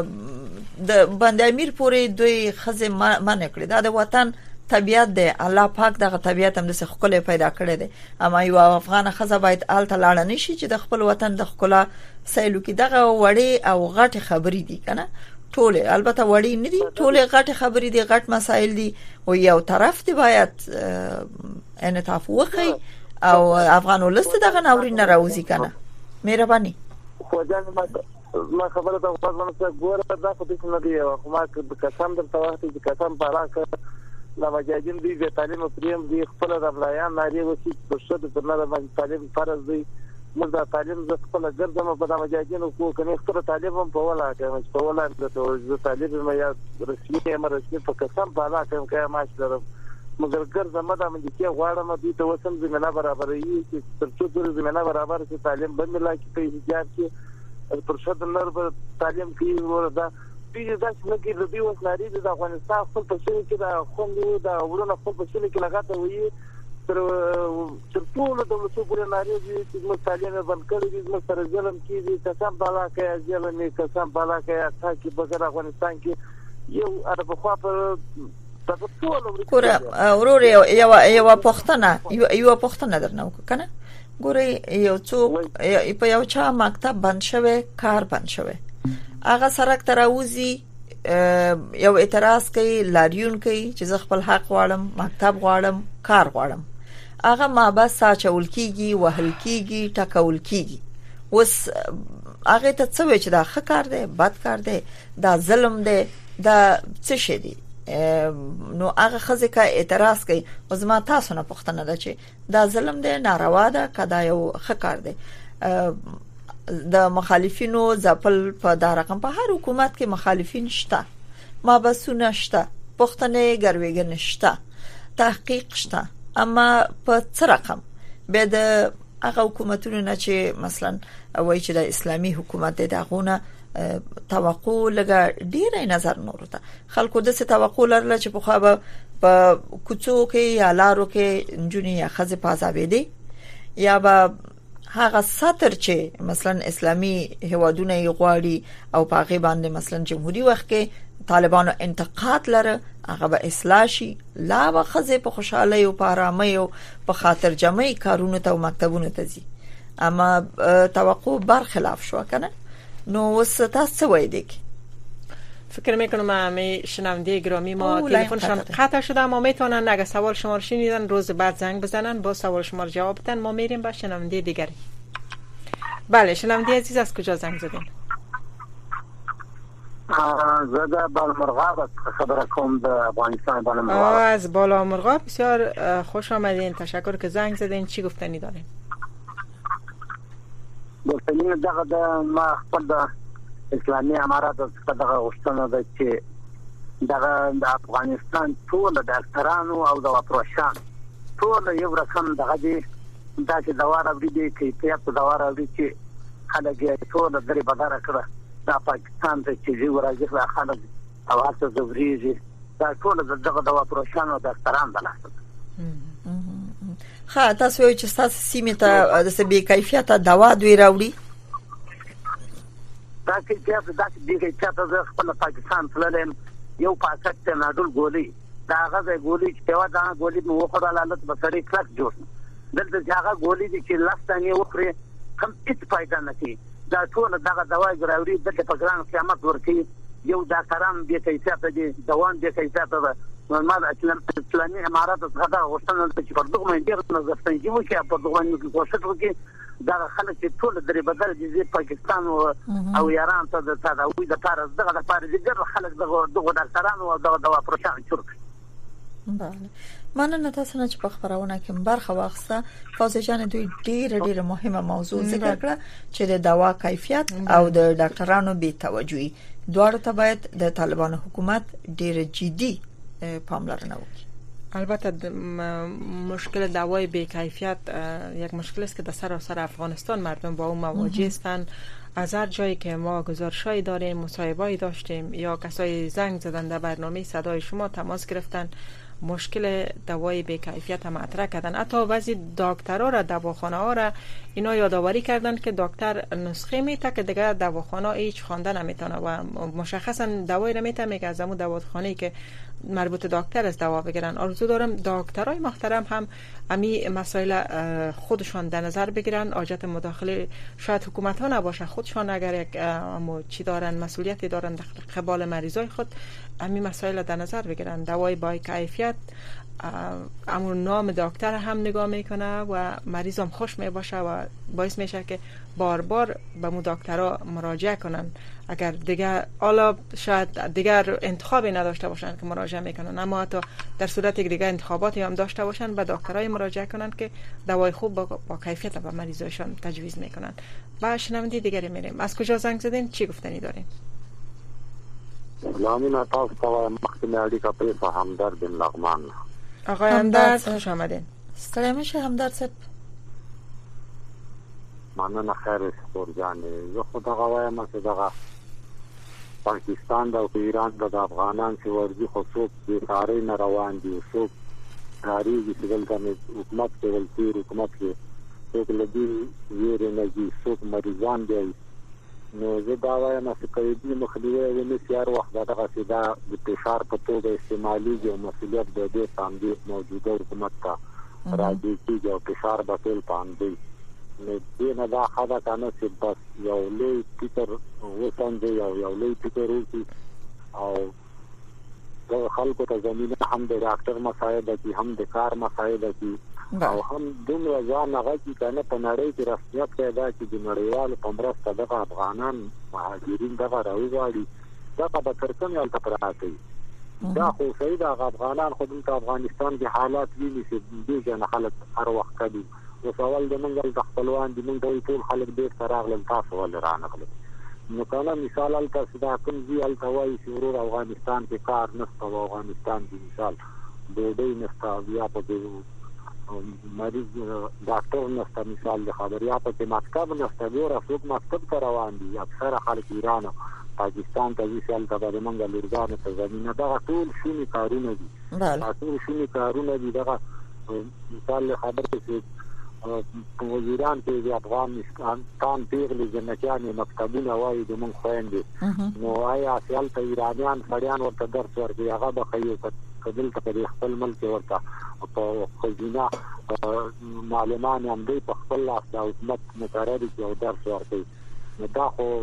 د بند امیر پورې دوی خزه منع کړی دا د وطن طبيعت دی الله پاک دغه طبيعت هم د خپل پیدا کړی دی اما یو افغان خزه باید آل تلاړ نه شي چې د خپل وطن د خپل سیلو کې دغه وړي او غټ خبرې دي کنه ټول البته وړي نه دي ټول غټ خبرې دي غټ مسائل دي او یو طرف دی باید انعطاف وکړي او افغان ولست دغه ناورین نه راوځي کنه مهرباني. خو ځان ما خبره ته ورغلم چې ګوره دا خو دې نه دی خو ما قسم درته وخت چې قسم پاراکه لا مجاهدین دی د تعلیم پریم دی خپل د بلایان ناری وسی په شته په نه د تعلیم فرض دی موږ د تعلیم ز خپل ګرځم په د مجاهدین کو کني خپل تعلیم په ولا کوي په ولا د تعلیم مې یا رسمي امر رسمي په قسم پاراکه کوي ما شلم مگر ګرځم دا مې چې غواړم دې ته وسم زمينه برابرې چې تر څو د زمينه برابر چې تعلیم بند لا کې په حجاب کې پر شد نر په تعلیم کې وردا پیږي دا چې لکه د دې وس لري د افغانستان خپل په شین کې دا خوندو دا ورونه خپل په شین کې لګاته وي تر تر ټولو دولتونو پورې نارې دي چې موږ تعلیم بند کړی دي، موږ سره ظلم کیږي، قسم بالا کوي ظلم یې قسم بالا کوي تاکي په افغانستان کې یو اربه خو په ټول ګوره ورور یو یو پښتنه یو یو پښتنه درنه کنه ګوره یو څوک په یو چا مکتب بند شوی، کار بند شوی، هغه سرک تراوزی یو اعتراض کوي، لاریون کوي چې زه خپل حق غواړم، مکتب غواړم، کار غواړم، هغه ما بس ساچول کیږي، وهل کیږي، ټکول کیږي. اوس هغه ته څه وی چې دا ښه کار دی، بد کار دی، دا ظلم دی، دا څه شي دی؟ نو هغه خزه کا اعتراض کوي او زما تاسو نه پوښتنه ده چې دا ظلم دی، ناروا ده، کدا یو ښه کار دی. د مخالفینو ځپل په دا رقم په هر حکومت کې مخالفین شته، مابسونه شته، پښتنې ګرویګن شته، تحقیق شته، اما په څه رقم به د هغه حکومتونو نه چې مثلا وایي چې د اسلامي حکومت دی دغونه توقع لګه ډیره نظر نور ته خلکو د څه توقع لرله چې په خو په کوڅو کې یا لارو کې انجونی یا خزه پازابې دي یا به هغه ساتر چې مثلا اسلامي هوادونه غواړي او په هغه باندې مثلا جمهوریت وخت کې طالبانو انتقاد لره هغه به اصلاح شي، لا به خزه په خوشاله او په آرامۍ او په خاطر جمعي کارونه ته او مکتبونو ته ځي. اما توقع برخلاف شو کنه. نو وس تاسو وای دیگه فکر میکنم همه شنونده گرامی ما تلفنشان قطع شده، ما میتونن اگه سوال شما رو شنیدن روز بعد زنگ بزنن با سوال شما رو جواب بدن. ما میریم با شنونده دیگری. بله شنونده عزیز از کجا زنگ زدین؟ زده بالمرغاب خبر کوم د افغانستان بالمرغاب. از بالامرغاب بسیار خوش آمدین، تشکر که زنگ زدین. چی گفتنی دارین؟ گفتنی دغه د ما خپل د اسلامي امارات څخه دغه غوښتنه ده چې دغه د افغانستان ټول د ډاکټرانو او د اپریشن ټول یو رقم دغه دي، دا چې دوا راوړي دي کیفیت دوا راوړي چې خلک یې ټول درې بداره کړه د پاکستان ته چې جوړ راځي خلک او هڅه زوريږي دا ټول دغه د اپریشن او ډاکټران بلاسته. ها تاسو یو چې تاسو سیمه ته د سبي کیفیت دوا دوی راوړي دا چې چې دا چې چې خپل پاکستان تللم یو پاکت ته نادل ګولي دا هغه ګولي چې یو دا ګولي نو خو د حالت بصري کلک جوړ دلته چې هغه ګولي دي چې لاستانه وکړي کم هیڅ فائدہ نه کوي. دا ټول دغه دوا ګراوري د په ګران قیامت ورکی یو دا کاران به کیفیت دي دوان به کیفیت ده. نورمال اسلامي امارات څخه دا غوښتنه چې په دغه باندې ډېر نظر څنګه چې په دغه باندې کوشش وکړي دا خلک چې ټول درې بدل دي پاکستان او ایران ته د تداوی د طرز دغه د پاره دي خلک دغه دغه ډاکټرانو او دغه دوا پروشان چورک. بله مننه تاسو نه چې په خبرونه کې برخه واخسته. فاضل جان دوی ډیره ډیره مهمه موضوع ذکر کړه چې د دوا کیفیت او د ډاکټرانو بې توجهي دواړو ته باید د طالبانو حکومت ډیره جدي پاملرنه وکړي. البته مشکل دوای بی کیفیت یک مشکل است که در سراسر افغانستان مردم با اون مواجه هستند. از هر جایی که ما گزارشایی داریم، مصاحبه‌ای داشتیم یا کسایی زنگ زدن در برنامه صدای شما تماس گرفتن، مشکل دوای بی کیفیت هم مطرح کردن. حتی بعضی دکترها را دواخانه ها را اینا یادآوری کردن که دکتر نسخه میته که دیگه دواخانه هیچ خوانده نمیتونه و مشخصا دوای را میته میگه از همون دواخانه‌ای که مربوط دکتر از دوا بگیرن. آرزو دارم دکترای محترم هم امی مسائل خودشان در نظر بگیرن. حاجت مداخله شاید حکومت ها نباشه، خودشان اگر یک چی دارن مسئولیتی دارن در قبال مریضای خود امی مسائل در نظر بگیرن. دوای با کیفیت امون نام دکتر هم نگاه میکنه و مریض هم خوش میباشه و باعث میشه که بار بار به مو دکترها مراجعه کنن. اگر دیگر حالا شاید دیگر انتخابی نداشته باشن که مراجعه میکنن، اما حتی در صورت که دیگر انتخاباتی هم داشته باشن به دکترای مراجعه کنن که دوای خوب با, با کیفیت به مریضایشان تجویز میکنن. با شنونده دیگری میریم. از کجا زنگ زدین؟ چی گفتنی دارین؟ سلامی تاسو ته مخکې اړیکه پرې په همدرد بن لغمان. آقای همدرد خوش آمدین. ستړی مشه همدرد صاحب. مننه خیر سپور جانې. زه خو دغه وایم چې دغه پاکستان د ایران د افغانان چې ورځي خو څوک بیکارۍ نه روان دي، څوک کاریږي چې دلته حکومت کې ولتي حکومت کې څوک لدی ویره نه دي څوک مریضان دي نو زه دا وایم چې کوي مخدوی ونی سیار وخت دغه سیدا د فشار په توګه استعمالي او مسولیت د دې باندې موجوده حکومت ته راځي چې یو فشار به ټول باندې نو دې نه دا خدا کنه چې بس یو لوی فکر وسنځي یو یو لوی فکر وکړي او د خلکو ته زمينه هم د ډاکټر مسایل دي هم د کار مسایل دي او هم دومره ځان هغه چې کنه په نړۍ کې رسمیت پیدا کړي د نړیوالو په مرسته د افغانان مهاجرین دغه راوړي دغه د ترکم یو تپراته دا خو صحیح د افغانان خو د افغانستان کې حالات ویني چې د جن خلک هر وخت کوي او سوال د منګل د خپلوان د منګل ټول خلک ډیر فراغ تاسو ول رانغله نو کله مثال ال تاسو دا کوم ځای ال توای چې افغانستان کې کار نشته او افغانستان کې مثال ډوډۍ نشته بیا په مریض ډاکټر نشته مثال د خبریا په مکتب نشته ګوره څوک مکتب ته روان دي اکثر خلک ایران پاکستان ته ځي ته د منګل ورګانو ته زمينه دا ټول شونی کارونه دي دا ټول شونی کارونه دي دا مثال خبره چې په ایران کې د افغانستان تان پیغلي جنتیانې مکتبونه وایي د مونږ خويندې نو آیا خپل ته ایرانیان فریان ورته درس ورکړي هغه به خیو کدل ته خپل ملک ورته په خزینه معلمان هم دی په خپل لاس د حکومت مقرري کې او درس ورکړي نو دا خو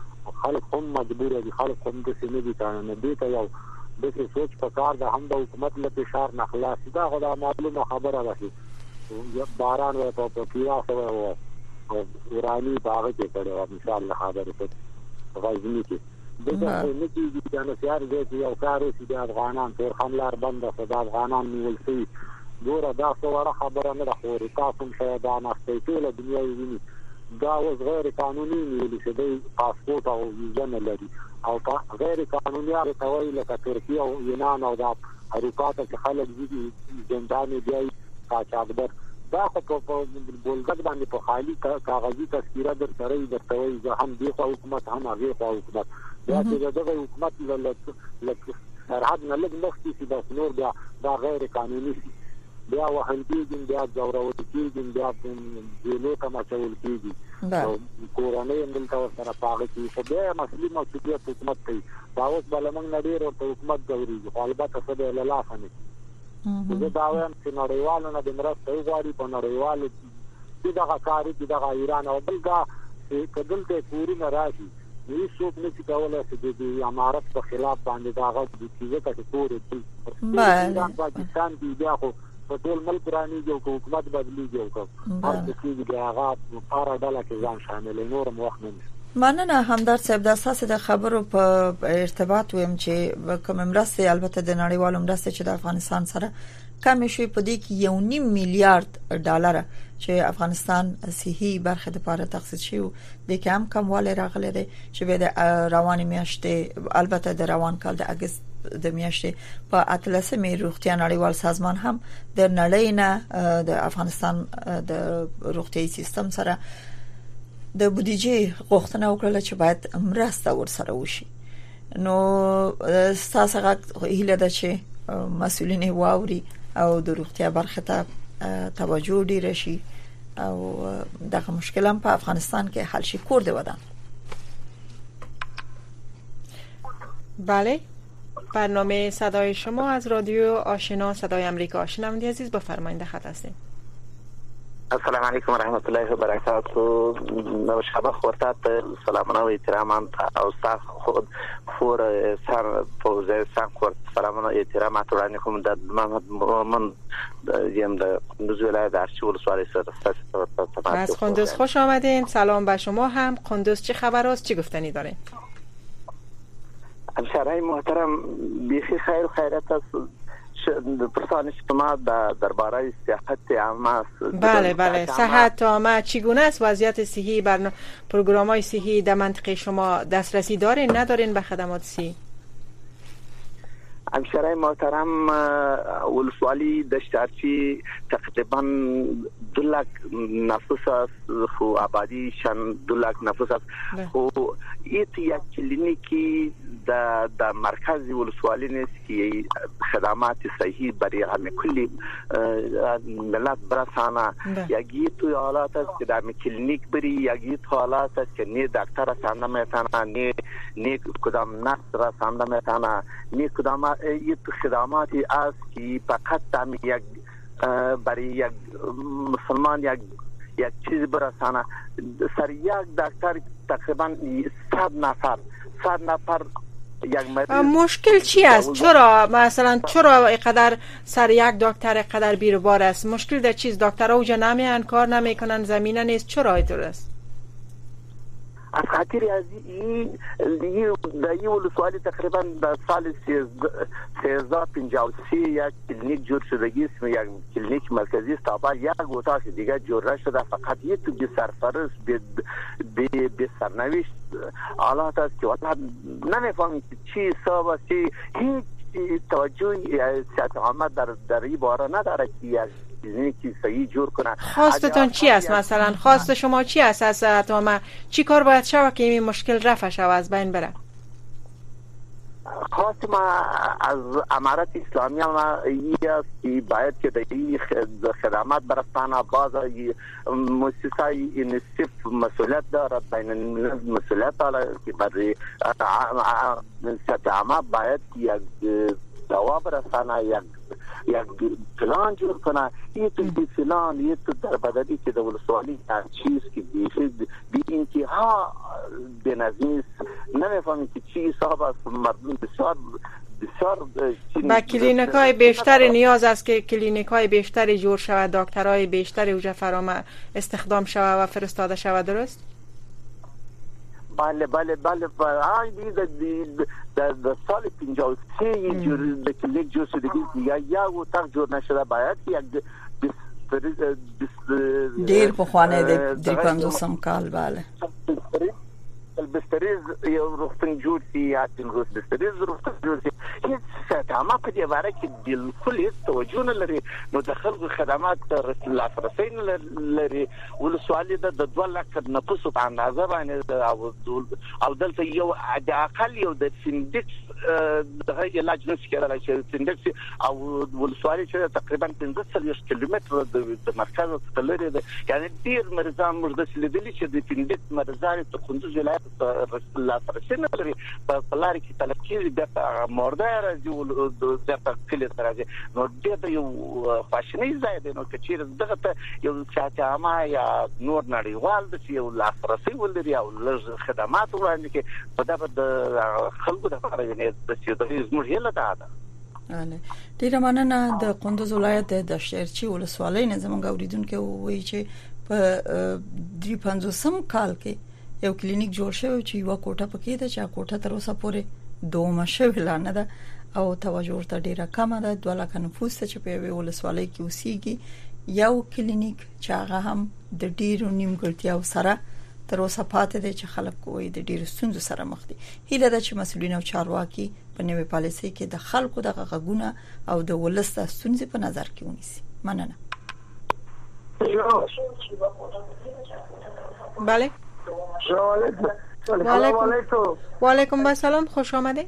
خلک هم مجبور دي خلک هم د سیمې دي کنه دې ته یو د څه سوچ په کار د هم د حکومت له فشار نه خلاص دا خو دا معلومه خبره ده یو باران و په پیاسه و او ایرانی باغ کې کړو مثال خبره په غزنی کې دغه نه کیږي چې نو سیار دې یو کار وسی د افغانان پر حملار بند ده د افغانان نیول شي ګوره دا څوره خبره نه ده خو تاسو هم شه دا نه ټول دنیا ویني دا اوس غیر قانوني نیول شي د پاسپورت او ویزه نه لري او غیر قانوني هغه توي لکه ترکیه او یونان او د اروپا ته خلک دي زندان دی قاچاقبر دا خو په بولګد باندې په خالی کاغذي تذکره در سره د توي ځه هم دی حکومت هم هغه حکومت دا چې دغه حکومت لکه سرحد نه لګ مخکې چې د نور بیا دا غیر قانوني بیا وهل کېږي بیا جوړول کېږي بیا د لوی کما چول کېږي او کورنۍ هم دلته سره پاغه کې خو بیا مسلې موجودیت حکومت کوي دا اوس بلمنګ نډیر او حکومت جوړیږي خو البته څه به له لاسه نه زه دا وایم چې نړیوالو نه د مرسته وغواړي په نړیوالو چې دغه کاري چې دغه ایران او بل دا چې کدلته کورونه راشي نو څوک نشي کولای چې د امارت په خلاف باندې دا غږ د کیږي چې کور بل پاکستان دی بیا خو په ټول ملک رانیږي او حکومت بدلیږي او هر څه کیږي د هغه لپاره ډله کې ځان شامل نور وخت نه مننه همدرد صاحب د اساس د خبرو په ارتباط ويم چې کوم مرسته البته د نړیوالو مرسته چې د افغانستان سره کم شوی په دې کې یو نیم میلیارډ ډالر چې افغانستان صحي برخه لپاره تخصیص شي د کم کم والي راغلي دي چې د رواني میاشتې البته د روان کال د اگست د میاشتې په اتلسمه روغتیا نړیوال سازمان هم د نړۍ نه د افغانستان د روغتيایي سیستم سره د بودیجې غوښتنه وکړه چې باید مرسته ورسره وشي نو تاسو هغه هیله ده چې مسؤلین واوري او د روغتیا برخه ته توجه ډیر شي او دغه مشکل هم په افغانستان کې حل شي کور دی ودان. بله برنامه صدای شما از رادیو آشنا صدای امریکا. شنونده عزیز بفرمایید خط هستید. السلام علیکم و رحمت الله و برکاته. شب خورتات سلامونه و احترامات او استاد خود فور سر پوزه سان خورت سلامونه و احترامات وړاندې کوم د محمد من یم د قندوز ولایت ارچی ولسوالۍ سره. از قندوز خوش آمدین. سلام به شما هم. قندوز چه خبر است؟ چی گفتنی دارین؟ همشهرهای محترم بیخی خیر و خیرت است. پرسان شما درباره صحت عامه. بله بله صحت عامه چگونه است؟ وضعیت صحی بر پروگرام‌های صحی در منطقه شما دسترسی دارین ندارین به خدمات صحی؟ همشهرهای محترم ولسوالی دشت ارچی تقریبا دو لک نفوس است خو آبادی شان دو لک نفوس است خو ایت یک کلینیکی در در مرکز ولسوالی نیست که خدمات صحیح برای همه کلی ملت برسانه. یکی تو حالات است که در کلینیک بری، یکی تو حالات است که نه دکتر رسانده میتونه، نه نه کدام نقص رسانده میتونه، نه کدام این تو خدماتی است که فقط هم یک برای یک مسلمان یک یک چیز برسانه. سر یک دکتر تقریبا صد نفر صد نفر یک مشکل چی است؟ چرا مثلا چرا اینقدر سر یک دکتر اینقدر بیروبار است؟ مشکل در چیز؟ دکترها اوجا نمیان، کار نمیکنن، زمینه نیست، چرا اینطور است؟ از خاطر از این در این ولسوالی تقریبا در سال سیزده پنجاه و سه یک کلینیک جور شدگی است، یک کلینیک مرکزی است، تا یک اتاق دیگه جور شده، فقط یک تو بی سرپرست بی بی سرنوشت حالات است که والا نمیفهمیم چی حساب است، هیچ توجه سیاست عامه در در این باره نداره که یک کلینیکی صحیح جور کنه. خواستتون چی است مثلا؟ خواست شما چی است از سیاست عامه؟ چی کار باید شود که این مشکل رفع شود، از بین بره؟ خواست ما از امارت اسلامی ما این است که باید که در این خدمات برسانه. باز مؤسسه اینسیف مسئولیت دارد، بین الملل مسئولیت دارد که برای سیاست عامه باید یک دوا برسانه، یک یک پلان جور کنه. این تو بی پلان یه تو در بدلی که در ولسوالی چیز که بی انتها به نظمی نمیفهمید که چی حساب است. مردم بسیار بسیار با کلینیک های بیشتر نیاز است که کلینیک های بیشتری جور شود، دکترهای بیشتری اوجا فرامه استخدام شود و فرستاده شود، درست؟ بله بله بله بله در سال پنجاه و سه یه جور کلینیک جور شده دیگه یا اتاق جور نشده، باید یک دیر بخوانه در پنجوسم کال. بله بستریز یو روغتون جور سی یا تنگوز بستریز روغتون جور سی هیچ ساتاما په دې باره کې بالکل هیڅ توجه نه لري. نو د خلکو خدمات لاسرسی نه لري. ولسوالي د دوه لکه نفوسو په اندازه باندې او دلته یو د اقل یو د سیندکس دغه علاج نشي کېدلی چې سیندکس او ولسوالي چې تقریبا پنځه څلوېښت کیلومتره د مرکز څخه لرې ده. یعنې ډېر مریضان موږ داسې لیدلي چې د سیندکس مریضان د کندوز ولایت لاسرسی نه لري. په لارې کې طلب کېږي بېرته مورده راځي بېرته کلي ته راځي. نو دې ته یو خواشینی ځای دی. نو که چېرې دغه ته یو صحت عامه یا نور نړیوال د یو لاسرسی ولري او لږ خدمات وړاندې کړي، په دا به د خلکو دپاره یعنې داسې زموږ هیله دا ده. ډېره مننه. د کندوز ولایت د دشترچي ولسوالۍ نه زموږ اورېدونکي ووایي چې په درې پنځوسم کال کې یو کلینیک جوړ شوی چې یو کوټه پکې ده چې کوټه تر اوسه پورې دومره شوی لا نه ده او توجه ورته ډیره کمه ده. دوه لکه نفوس چې په یوه ولسوالۍ کې اوسېږي، یو کلینیک چې هغه هم د ډیرو نیمګړتیاو سره تر اوسه پاتې دی چې خلک کوی د ډیرو ستونزو سره مخ دي. هیله ده چې مسؤلین او چارواکي په نوې پالیسۍ کې د خلکو دغه غږونه او د ولس د ستونزې په نظر کې ونیسي. مننه. بله. سلام علیکم. و علیکم السلام. خوش آمده.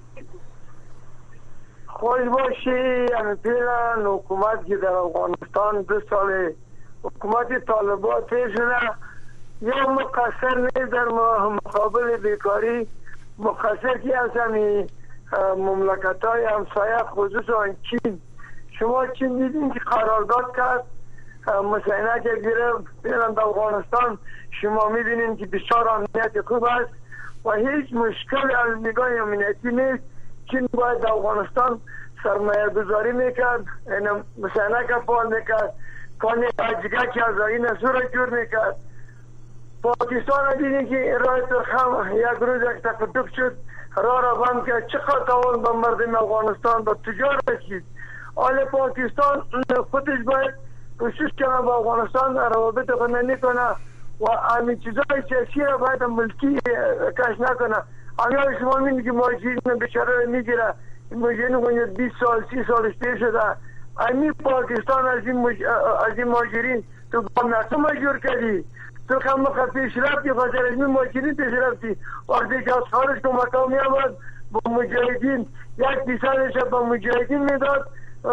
خوش باشی. امیدوارم حکومت که در افغانستان دو سال حکومت طالبان پیش شده یا مقصر نیست در مقابل بیکاری، مقصر که از همین مملکت های همسایه خصوصا چین. شما چین دیدین که قرارداد کرد مسینه که گرفت بیرند افغانستان. شما میبینین که بسیار امنیت خوب است و هیچ مشکل از نگاه امنیتی نیست. چین باید افغانستان سرمایه گذاری میکرد، مسینه که فعال میکرد، کانی اجگاه که از این سور جور میکرد. پاکستان دیدین که رای ترخم یک روز یک تقدب شد، راه را بند کرد. چقدر تاوان به مردم افغانستان به تجار رسید. آل پاکستان خودش باید کوشش کنه با افغانستان روابط فنی کنه و همین چیزای سیاسی را باید ملکی کش نکنه. اما شما میبینید که مهاجرین بیچاره میگیره، مهاجرین کنید بیست سال سی سالش پیر شده. همین پاکستان از این مج... از این مهاجرین تو با مجبور کردی. تو کم مخ پیش رفتی، خاطر از این مهاجرین پیش رفتی. وقتی که از خارج تو مکان می آمد با مجاهدین یک درصدش با مجاهدین میداد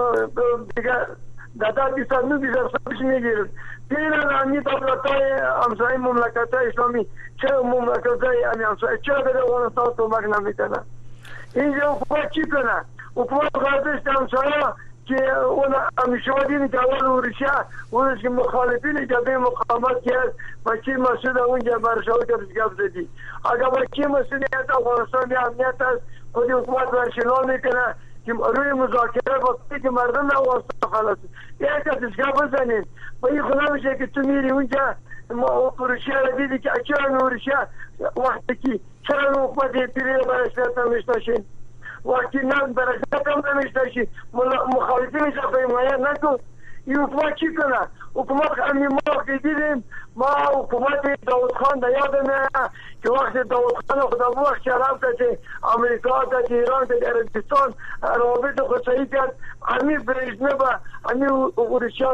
دیگه ده درصد نه درصدش میگیرد. پیران همی دولت‌های همسایه مملکت‌های اسلامی چرا مملکت‌های همسایه چرا به افغانستان کمک نمیکنه؟ اینجا حکومت چی کنه؟ حکومت غربست همسایه که اون همیشه دینی که اول اورشا اونش که مخالفین جبهه مقاومت کرد و چی مسئول اونجا برشاو که گپ زدی. اگر با چی مسئولیت افغانستان امنیت است خود حکومت برشلان میکنه که روی مذاکره با که مردم افغانستان خلاص یک کسی گپ بزنین و این خدا میشه که تو میری اونجا اورشا رو دیدی که چرا اورشا وقتی که چرا حکومت پیری برشلات نمیشتاشین وقتی نه برشلات هم نمیشتاشین مخالفین جبهه حمایت نکن. این حکومت چی کنه؟ حکومت همین ما که دیدیم ما حکومت داود خان در یادمه که وقت داود خان خدا بخش شرف که امریکا که ایران که عربستان روابط خصوصی کرد همین برژنه با همین اورشا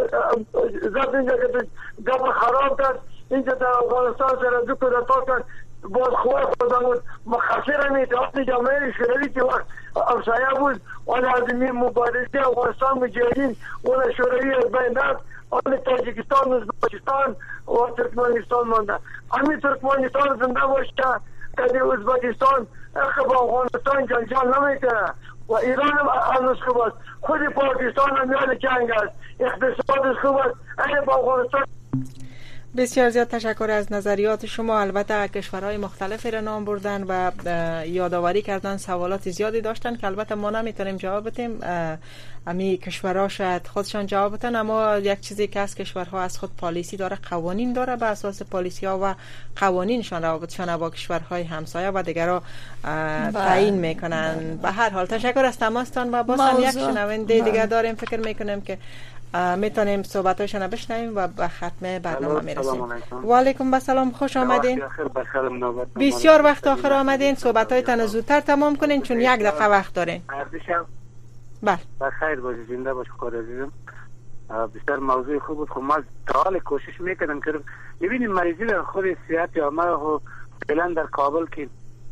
زد اینجا که گپ خراب کرد اینجا در افغانستان سر دو کودتا کرد باز خواه خدا بود مخصر همی اتحاد جامعه شوروی که وقت همسایه بود آن عظیمی مبارزه افغانستان مجاهدین اون شوروی از بین رفت آن تاجیکستان ازبکستان و ترکمنستان مانده. همین ترکمنستان زنده باشه که ازبکستان اخی با افغانستان جنجال نمیکنه و ایران هم هنوز خوب است. خود پاکستان هم یاد جنگ است، اقتصادش خوب است. اگه با افغانستان بسیار زیاد تشکر از نظریات شما. البته کشورهای مختلفی را نام بردن و یادآوری کردن، سوالات زیادی داشتن که البته ما نمیتونیم جواب بدیم، امی کشورها شاید خودشان جواب بدن، اما یک چیزی که از کشورها از خود پالیسی داره، قوانین داره، به اساس پالیسی ها و قوانینشان روابطشان با کشورهای همسایه و دیگرها تعیین میکنن. به هر حال تشکر از تماستان و باز هم یک شنونده دیگه داریم، فکر میکنیم که میتونیم صحبتاشون بشنویم و به ختم برنامه میرسیم. و علیکم السلام، خوش آمدین. بسیار وقت آخر آمدین، صحبتایتان زودتر تمام کنین چون یک دقیقه وقت دارین. بله بخیر باشید، زنده باشید خود عزیزم. بسیار موضوع خوب بود. خب ما تا حال کوشش میکنم که ببینیم مریضی در خود صحت عامه و فعلا در کابل که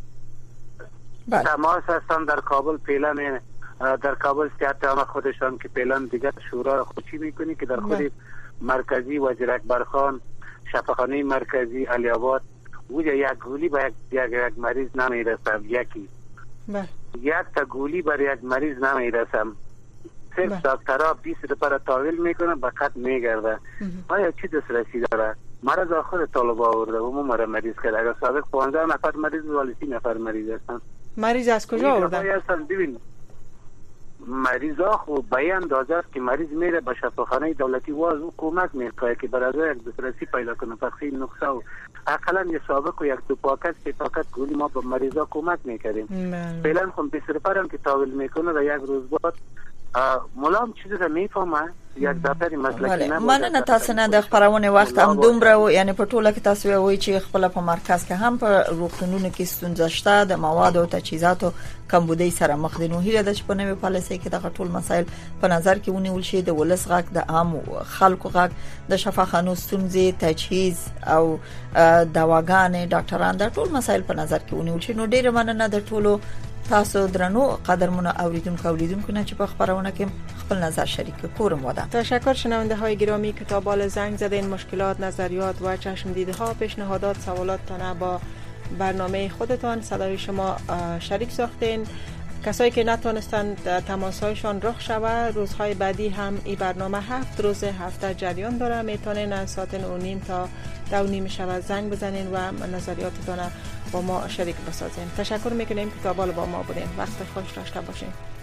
تماس هستن در کابل فعلا در کابل صحت عامه خودشان که فعلا دیگر شورا خوشی میکنی که در خود مرکزی وزیر اکبرخان شفاخانه مرکزی علی آباد وجا یک گولی با یک, یک, یک مریض نمیرسه، یکی بله. یک تا گولی بر یک مریض نمیرسم، صرف دکترها بیست روپیه تاویل میکنه به خط میگرده. آیا چی دسترسی داره؟ مرض خود طالب آورده و ما مرا مریض کرده. اگر سابق پانزده نفر مریض ولی سی نفر مریض هستن. مریض از کجا آورده؟ ببین مریض ها خوب به این اندازه است که مریض میره به شفاخانه دولتی و از او کمک میکنه که برای یک دسترسی پیدا کنه. پس این نقصه و اقلا یک سابق و یک دو پاکت که پاکت گولی ما به مریض ها کمک میکردیم. فعلا خون بیست روپیه که تاویل میکنه و یک روز بعد ملام چیزی را میفهمه یک دفتر مسلکی نه. مننه تاسو نه د خبرونه وخت هم دومره، یعنی په ټوله کې تاسو وایي چې خپل په مرکز کې هم په روغتونونو کې ستونزه شته د مواد او تجهیزاتو کمبودی سره مخ دي. نو هیله ده چې په نوې پالیسۍ کې دغه ټول مسایل په نظر کې ونیول شي، د ولس غږ، د عام خلکو غږ، د شفاخانو ستونزې، تجهیز او دواګانې، ډاکټران، د ټول مسایل په نظر کې ونیول شي. نو ډیره مننه د ټولو تاسو درنو قدرمنو اوریدونکو اوریدونکو نه چې په خبرونه کې خپل نظر شریک کورم ودا. تشکر شنونده های گرامی که تا بال زنگ زدین، مشکلات، نظریات و چشم دیده ها، پیشنهادات، سوالاتتان با برنامه خودتان صدای شما شریک ساختین. کسایی که نتونستن تماسهایشان رخ شود، روزهای بعدی هم این برنامه هفت روز هفته جریان داره، میتونین از ساعت نه و نیم تا دو و نیم شب زنگ بزنین و نظریاتتان با ما شریک بسازین. تشکر میکنیم که تا بال با ما بودین. وقت خوش داشته باشین.